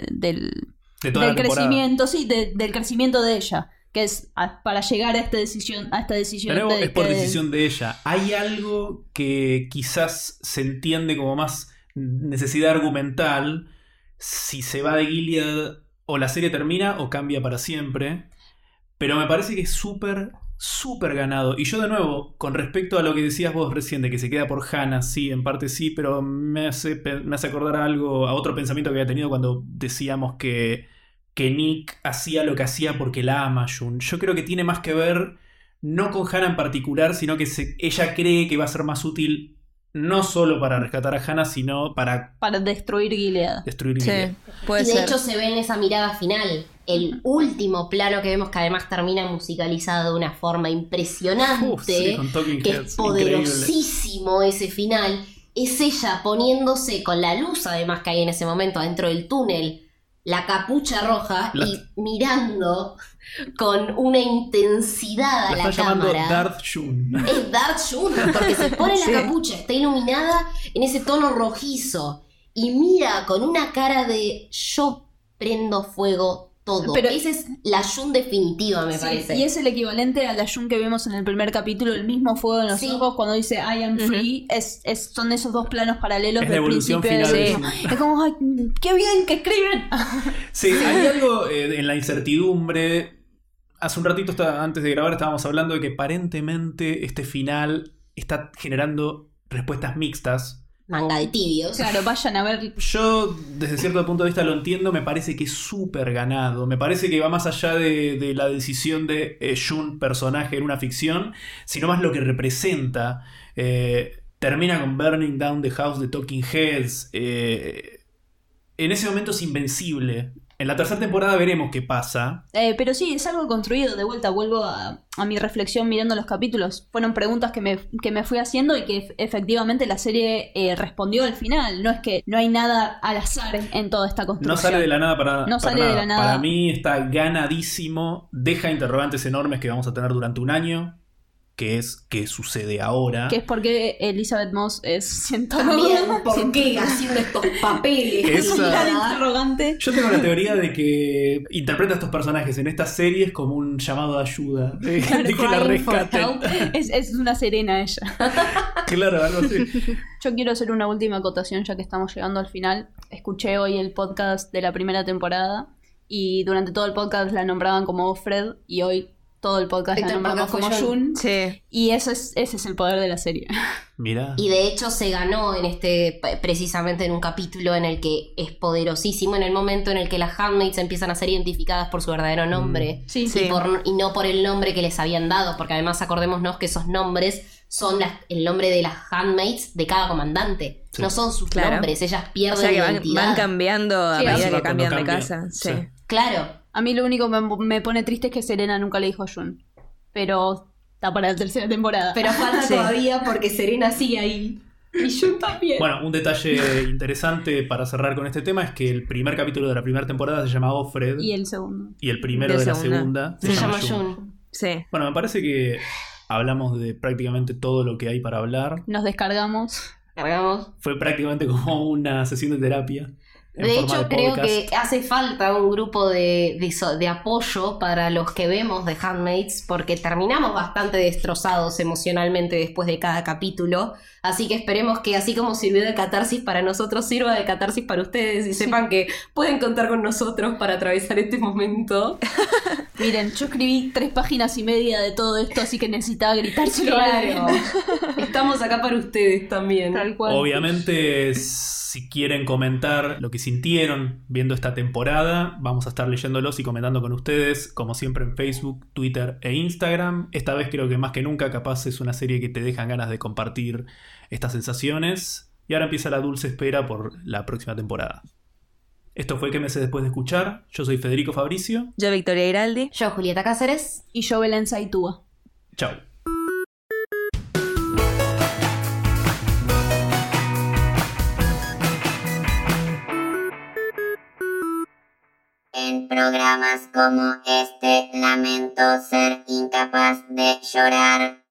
crecimiento, sí, del crecimiento de ella, que es para llegar a esta decisión. Es por decisión de ella. Hay algo que quizás se entiende como más necesidad argumental. Si se va de Gilead, o la serie termina o cambia para siempre. Pero me parece que es súper ganado. Y yo, de nuevo, con respecto a lo que decías vos recién, de que se queda por Hannah, sí, en parte sí, pero me hace acordar a otro pensamiento que había tenido cuando decíamos que Nick hacía lo que hacía porque la ama a June. Yo creo que tiene más que ver, no con Hannah en particular, sino que ella cree que va a ser más útil, no solo para rescatar a Hannah, sino para destruir Gilead. Sí, puede y de ser. hecho se ve en esa mirada final. El último plano que vemos, que además termina musicalizado de una forma impresionante, sí, con Talking que Heads, es poderosísimo ese final, es ella poniéndose con la luz además que hay en ese momento adentro del túnel, la capucha roja y mirando con una intensidad a la está llamando cámara. Darth June. Es Darth June, porque se pone la capucha, está iluminada en ese tono rojizo y mira con una cara de yo prendo fuego todo. Pero esa es la June definitiva, me parece. Y es el equivalente a la June que vemos en el primer capítulo, el mismo fuego en los ojos cuando dice I am free. Son esos 2 planos paralelos Es la del evolución principio final de es como, ay, qué bien que escriben. Sí, hay algo en la incertidumbre. Hace un ratito, antes de grabar, estábamos hablando de que aparentemente este final está generando respuestas mixtas. Manga de tibios. Claro, vayan a ver. Yo, desde cierto punto de vista, lo entiendo. Me parece que es súper ganado. Me parece que va más allá de la decisión de June, personaje en una ficción, sino más lo que representa. Termina con Burning Down the House de Talking Heads. En ese momento es invencible. En la 3ª temporada veremos qué pasa. Pero sí, es algo construido. De vuelta, vuelvo a mi reflexión mirando los capítulos. Fueron preguntas que me fui haciendo y que efectivamente la serie respondió al final. No es que no hay nada al azar en toda esta construcción. No sale de la nada para sale de la nada. Para mí está ganadísimo. Deja interrogantes enormes que vamos a tener durante un año. Que es qué sucede ahora. Que es porque Elizabeth Moss es También, ¿por qué haciendo estos papeles? Esa- interrogante. Yo tengo la teoría de que interpreta a estos personajes en estas series como un llamado de ayuda. De que la rescaten. Es una serena ella. Claro, algo así. Yo quiero hacer una última acotación ya que estamos llegando al final. Escuché hoy el podcast de la primera temporada y durante todo el podcast la nombraban como Fred y hoy todo el podcast la nombramos como June. Sí. Y ese es el poder de la serie. Mira. Y de hecho se ganó precisamente en un capítulo en el que es poderosísimo, en el momento en el que las handmaids empiezan a ser identificadas por su verdadero nombre. Sí. Y no por el nombre que les habían dado, porque además acordémonos que esos nombres son el nombre de las handmaids de cada comandante. Sí. No son sus Claro. nombres, ellas pierden O sea que identidad. van cambiando a Sí, medida hace que cambian de cambia. casa. Sí. Sí. Claro. A mí lo único que me pone triste es que Serena nunca le dijo a June. Pero está para la 3ª temporada. Pero falta Sí. todavía porque Serena sigue ahí. Y yo también. Bueno, un detalle interesante para cerrar con este tema es que el primer capítulo de la primera temporada se llama Offred Y el segundo. y el primero De de la segunda. segunda se llama June. June. Sí. Bueno, me parece que hablamos de prácticamente todo lo que hay para hablar. Nos descargamos. Cargamos. Fue prácticamente como una sesión de terapia. en De forma hecho, de creo podcast. que hace falta un grupo de apoyo para los que vemos de Handmaids, porque terminamos bastante destrozados emocionalmente después de cada capítulo. Así que esperemos que, así como sirvió de catarsis para nosotros, sirva de catarsis para ustedes y sepan que pueden contar con nosotros para atravesar este momento. Miren, yo escribí 3 páginas y media de todo esto, así que necesitaba gritárselo a alguien. Claro. Estamos acá para ustedes también. Tal cual. Obviamente, si Si quieren comentar lo que sintieron viendo esta temporada, vamos a estar leyéndolos y comentando con ustedes, como siempre en Facebook, Twitter e Instagram. Esta vez creo que más que nunca capaz es una serie que te dejan ganas de compartir estas sensaciones. Y ahora empieza la dulce espera por la próxima temporada. Esto fue Quémese después de escuchar. Yo soy Federico Fabricio. Yo, Victoria Giraldi. Yo, Julieta Cáceres. Y yo, Belén Saitúa. Chao. En programas como este lamento ser incapaz de llorar.